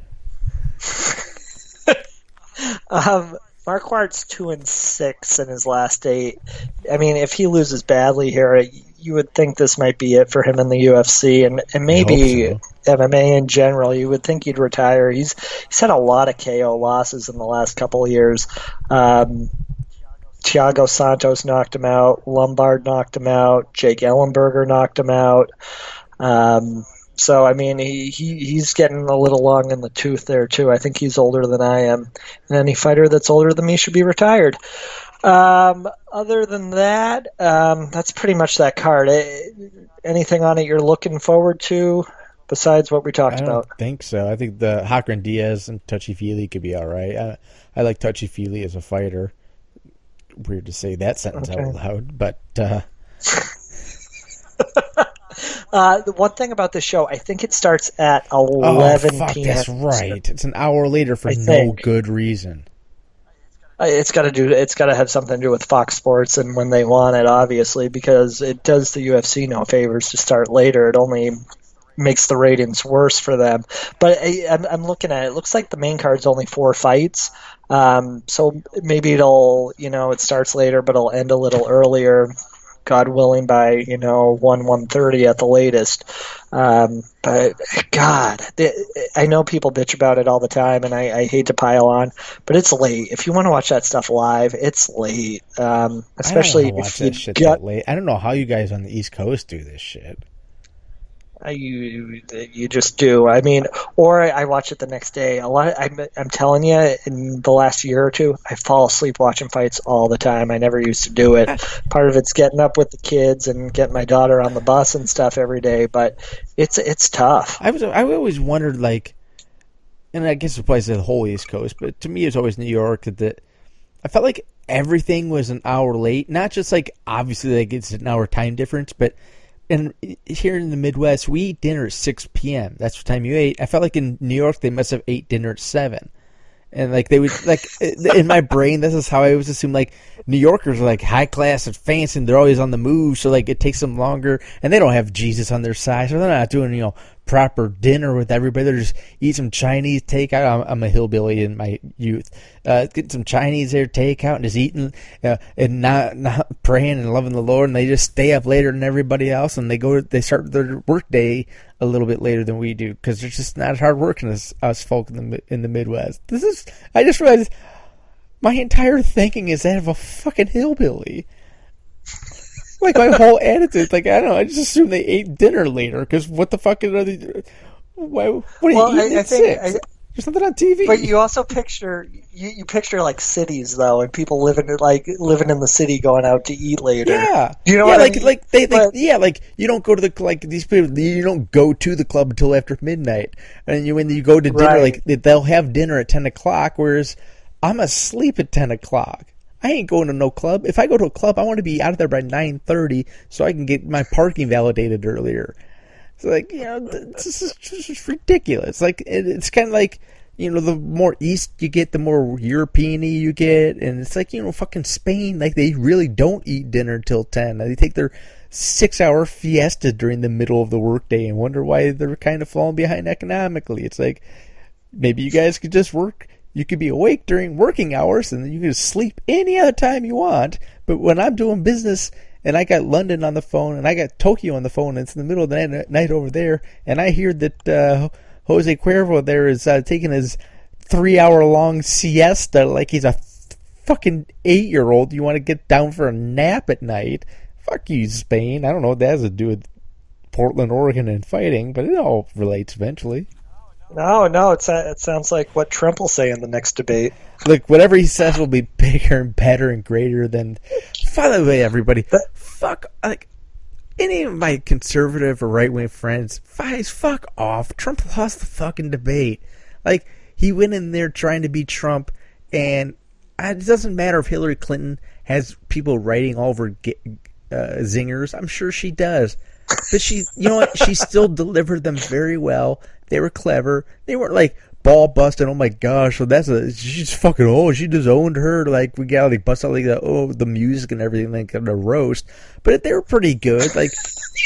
Marquardt's 2-6 in his last 8. I mean, if he loses badly here, you would think this might be it for him in the UFC, and maybe MMA in general. You would think he'd retire. He's had a lot of KO losses in the last couple of years. Thiago Santos knocked him out. Lombard knocked him out. Jake Ellenberger knocked him out. So, I mean, he's getting a little long in the tooth there, too. I think he's older than I am. And any fighter that's older than me should be retired. Other than that, that's pretty much that card. Anything on it you're looking forward to besides what we talked I don't about? think so. I think the Hakran Diaz and Touchy Feely could be all right. I like Touchy Feely as a fighter. Weird to say that sentence Okay. out loud, but The one thing about this show, I think it starts at oh 11 fuck, p.m. that's right. It's an hour later for I no think. good reason. It's got to have something to do with Fox Sports and when they want it, obviously, because it does the UFC no favors to start later. It only makes the ratings worse for them. But I'm looking at it. It looks like the main card's only 4 fights. So maybe it starts later, but it'll end a little earlier, God willing, by 1:30 at the latest. But God, I know people bitch about it all the time, and I hate to pile on, but it's late. If you want to watch that stuff live, it's late. Especially I don't know how to watch if you that shit got that late. I don't know how you guys on the East Coast do this shit. you just do. I mean, or I watch it the next day. I'm telling you, in the last year or two, I fall asleep watching fights all the time. I never used to do it. Part of it's getting up with the kids and getting my daughter on the bus and stuff every day, but it's tough. I always wondered, like, and I guess it applies to the whole East Coast, but to me it's always New York that I felt like everything was an hour late. Not just like obviously like it's an hour time difference, but here in the Midwest we eat dinner at 6 p.m. That's what time you ate. I felt like in New York they must have ate dinner at 7. And like they would like in my brain, this is how I always assume like New Yorkers are like high class and fancy and they're always on the move, so like it takes them longer and they don't have Jesus on their side, so they're not doing proper dinner with everybody. They're just eat some Chinese takeout. I'm a hillbilly in my youth. Get some Chinese there takeout and just eating and not praying and loving the Lord, and they just stay up later than everybody else, and they start their work day a little bit later than we do because they're just not as hard working as us folk in the Midwest. I just realized my entire thinking is that of a fucking hillbilly. Like my whole attitude, like I don't know, I just assume they ate dinner later because what the fuck are they? What are you eating at 6? There's nothing on TV. But you also picture you picture like cities though, and people living in the city going out to eat later. Yeah, you know yeah, what like I mean? like like you don't go to these people. You don't go to the club until after midnight, and when you go to dinner, Right. like they'll have dinner at 10 o'clock, whereas I'm asleep at 10 o'clock. I ain't going to no club. If I go to a club, I want to be out of there by 9:30 so I can get my parking validated earlier. It's like, this is just ridiculous. Like, it's kind of like, the more east you get, the more European-y you get. And it's like, fucking Spain, like, they really don't eat dinner till 10. They take their 6-hour fiesta during the middle of the workday and wonder why they're kind of falling behind economically. It's like, maybe you guys could just work. You could be awake during working hours and then you can sleep any other time you want. But when I'm doing business and I got London on the phone and I got Tokyo on the phone and it's in the middle of the night over there and I hear that Jose Cuervo there is taking his 3-hour-long siesta like he's a fucking 8-year-old. You want to get down for a nap at night? Fuck you, Spain. I don't know what that has to do with Portland, Oregon and fighting, but it all relates eventually. No, it sounds like what Trump will say in the next debate. Look, whatever he says will be bigger and better and greater than. By the way, everybody, fuck like any of my conservative or right wing friends. Fuck off. Trump lost the fucking debate. Like he went in there trying to beat Trump, and it doesn't matter if Hillary Clinton has people writing all over zingers. I'm sure she does. But she still delivered them very well. They were clever. They weren't like ball busting. Oh my gosh! So she's fucking. Oh, she disowned her. Like we got like bust out like the music and everything like the roast. But they were pretty good. Like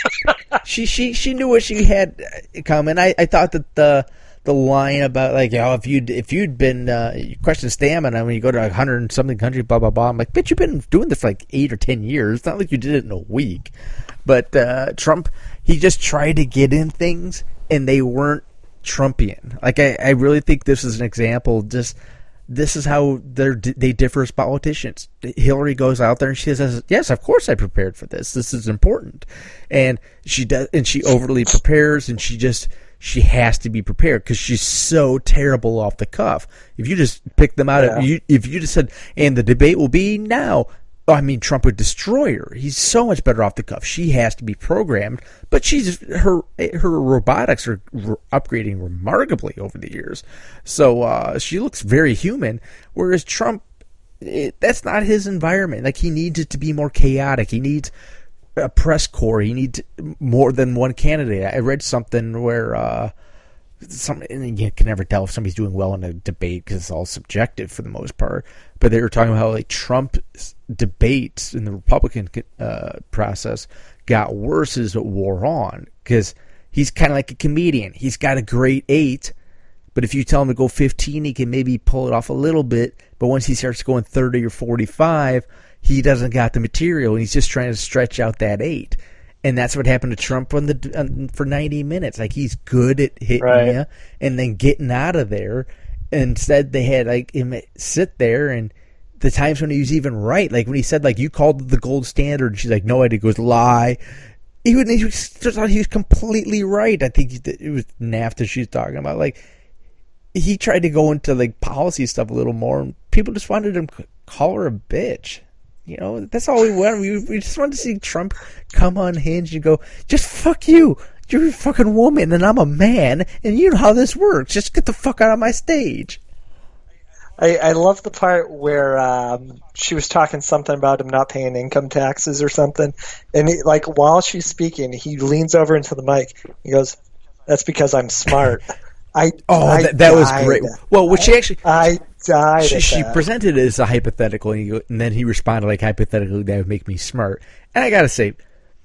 she knew what she had coming. I thought that the line about like if you'd been you question stamina when you go to 100 and something country blah blah blah. I'm like, bitch, you've been doing this for like 8 or 10 years. It's not like you did it in a week. But Trump, he just tried to get in things, and they weren't Trumpian. Like I really think this is an example. Just this is how they differ as politicians. Hillary goes out there and she says, yes, of course I prepared for this. This is important. And she does, and she overly prepares, and she has to be prepared because she's so terrible off the cuff. If you just pick them out, if you just said, and the debate will be now, I mean, Trump would destroy her. He's so much better off the cuff. She has to be programmed, but her robotics are upgrading remarkably over the years. So she looks very human, whereas Trump, that's not his environment. Like, he needs it to be more chaotic. He needs a press corps. He needs more than one candidate. I read something where and you can never tell if somebody's doing well in a debate because it's all subjective for the most part. But they were talking about how, like, Trump's debates in the Republican process got worse as it wore on, because he's kind of like a comedian. He's got a great 8, but if you tell him to go 15, he can maybe pull it off a little bit. But once he starts going 30 or 45, he doesn't got the material, and he's just trying to stretch out that 8. And that's what happened to Trump for 90 minutes. Like, he's good at hitting you and then getting out of there. Instead, they had like him sit there, and the times when he was even right, like when he said, like, you called the gold standard, and she's like, no, I did. He goes, lie. He thought he was completely right. I think it was NAFTA she's talking about. Like, he tried to go into like policy stuff a little more, and people just wanted him to call her a bitch. You know, that's all we want. We just wanted to see Trump come unhinged and go, just fuck you. You're a fucking woman and I'm a man, and you know how this works. Just get the fuck out of my stage. I love the part where she was talking something about him not paying income taxes or something. And while she's speaking, he leans over into the mic. He goes, that's because I'm smart. That was great. Well, what I died. She presented it as a hypothetical, and then he responded like, hypothetically, that would make me smart. And I got to say,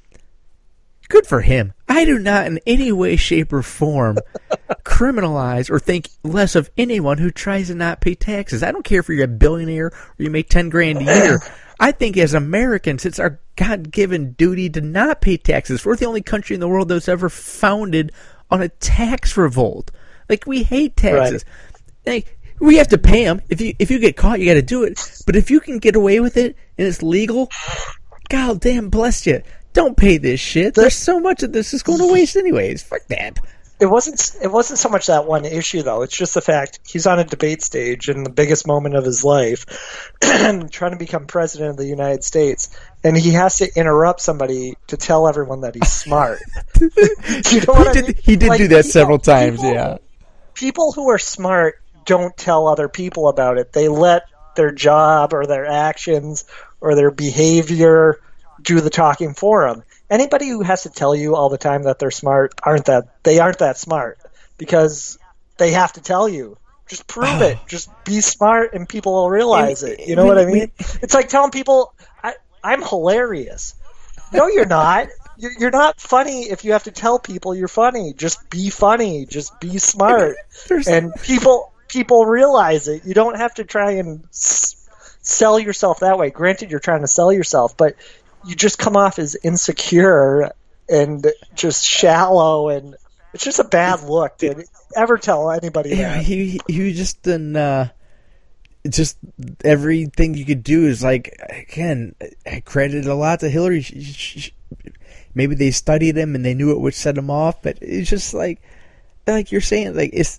good for him. I do not in any way, shape, or form criminalize or think less of anyone who tries to not pay taxes. I don't care if you're a billionaire or you make $10,000 a year. I think as Americans, it's our God-given duty to not pay taxes. We're the only country in the world that's ever founded on a tax revolt. Like, we hate taxes. Right. Like, we have to pay them. If you get caught, you got to do it. But if you can get away with it and it's legal, God damn bless you. Don't pay this shit. There's so much of this is going to waste anyways. Fuck that. It wasn't so much that one issue, though. It's just the fact he's on a debate stage in the biggest moment of his life, trying to become president of the United States, and he has to interrupt somebody to tell everyone that he's smart. You know what I mean? He did do that several times, yeah. People who are smart don't tell other people about it. They let their job or their actions or their behavior do the talking for them. Anybody who has to tell you all the time that they're smart aren't that smart, because they have to tell you. Just prove it. Just be smart and people will realize it. You know what I mean? It's like telling people, I'm hilarious. No, you're not. You're not funny if you have to tell people you're funny. Just be funny. Just be smart. And people realize it. You don't have to try and sell yourself that way. Granted, you're trying to sell yourself, but you just come off as insecure and just shallow, and it's just a bad look to ever tell anybody that. He just didn't. Just everything you could do is like, again, I credit a lot to Hillary. Maybe they studied him and they knew it would set him off, but it's just like you're saying, like, it's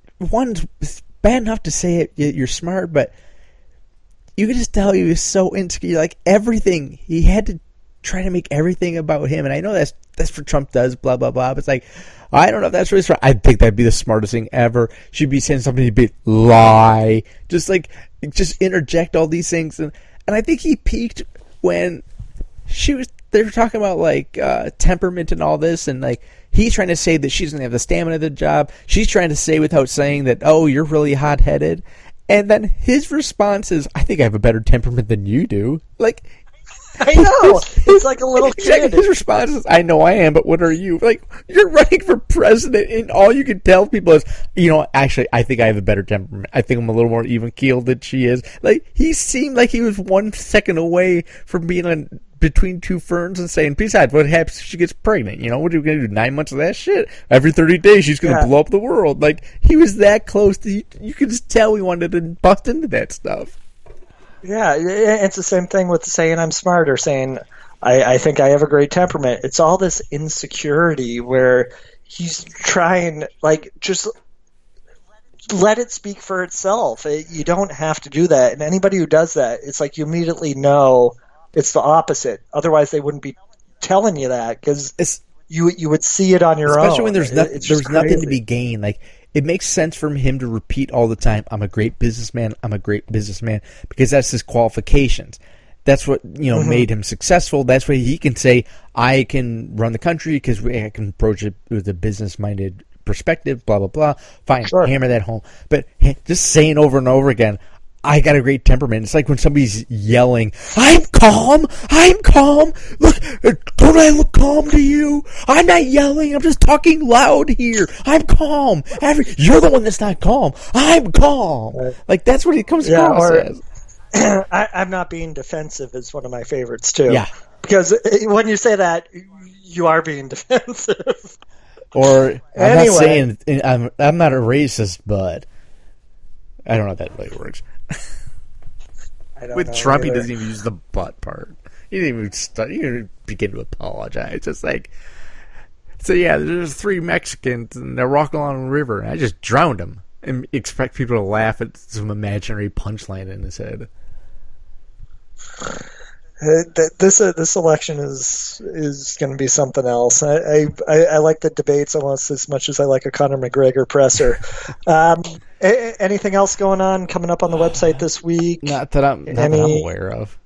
bad enough to say it. You're smart, but you could just tell he was so insecure. Like, everything, he had to try to make everything about him. And I know that's what Trump does, blah, blah, blah. But it's like, I don't know if that's really smart. I think that'd be the smartest thing ever. She'd be saying something, he'd be lie. Just interject all these things. And I think he peaked when they were talking about, like, temperament and all this. And, like, he's trying to say that she doesn't have the stamina of the job. She's trying to say without saying that, oh, you're really hot-headed. And then his response is, I think I have a better temperament than you do. Like, I know. It's like a little Exactly. kid. His response is, I know I am, but what are you? Like, you're running for president, and all you can tell people is, actually, I think I have a better temperament. I think I'm a little more even-keeled than she is. Like, he seemed like he was 1 second away from being on between two ferns and saying, besides, what happens if she gets pregnant? What are we going to do, 9 months of that shit? Every 30 days, she's going to blow up the world. Like, he was that close. You could just tell he wanted to bust into that stuff. Yeah, it's the same thing with saying I'm smart or saying I think I have a great temperament. It's all this insecurity where he's trying, like, just let it speak for itself. You don't have to do that. And anybody who does that, it's like you immediately know it's the opposite. Otherwise, they wouldn't be telling you that because you would see it on your own. Especially when there's nothing to be gained. Like, it makes sense for him to repeat all the time, I'm a great businessman, I'm a great businessman, because that's his qualifications. That's what, made him successful. That's why he can say, I can run the country because I can approach it with a business-minded perspective, blah, blah, blah. Fine, sure. Hammer that home. But just saying over and over again, I got a great temperament. It's like when somebody's yelling, I'm calm. Look, don't I look calm to you? I'm not yelling. I'm just talking loud here. I'm calm. You're the one that's not calm. I'm calm. Right. Like, that's what he comes across as. I'm not being defensive is one of my favorites, too. Yeah. Because when you say that, you are being defensive. Or, I'm not saying, I'm not a racist, but I don't know if that really works. With Trump, either. He doesn't even use the butt part. He didn't even begin to apologize. Just like, so yeah, there's 3 Mexicans and they're walking along the river, and I just drowned them, and expect people to laugh at some imaginary punchline in his head. This election is going to be something else. I like the debates almost as much as I like a Conor McGregor presser. Anything else going on coming up on the website this week? Not that I'm aware of.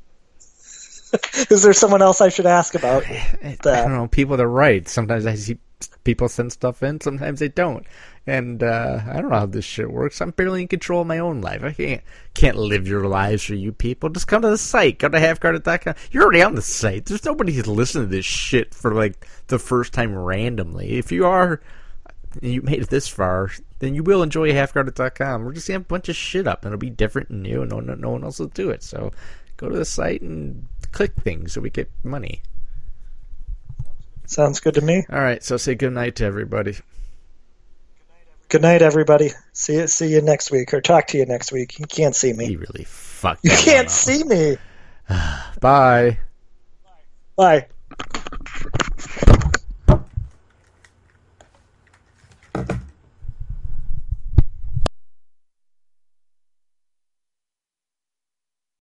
Is there someone else I should ask about? I don't know. People that write. Sometimes I see people send stuff in. Sometimes they don't. And I don't know how this shit works. I'm barely in control of my own life. I can't live your lives for you people. Just come to the site. Go to halfguarded.com. You're already on the site. There's nobody who's listening to this shit for like the first time randomly. If you are, and you made it this far, then you will enjoy halfguarded.com. We're just going to have a bunch of shit up, and it'll be different and new, and no one else will do it. So go to the site and click things so we get money. Sounds good to me. All right, so say good night to everybody. Good night, everybody. See you next week, or talk to you next week. You can't see me. You really fucked. You can't see me. Bye. Bye.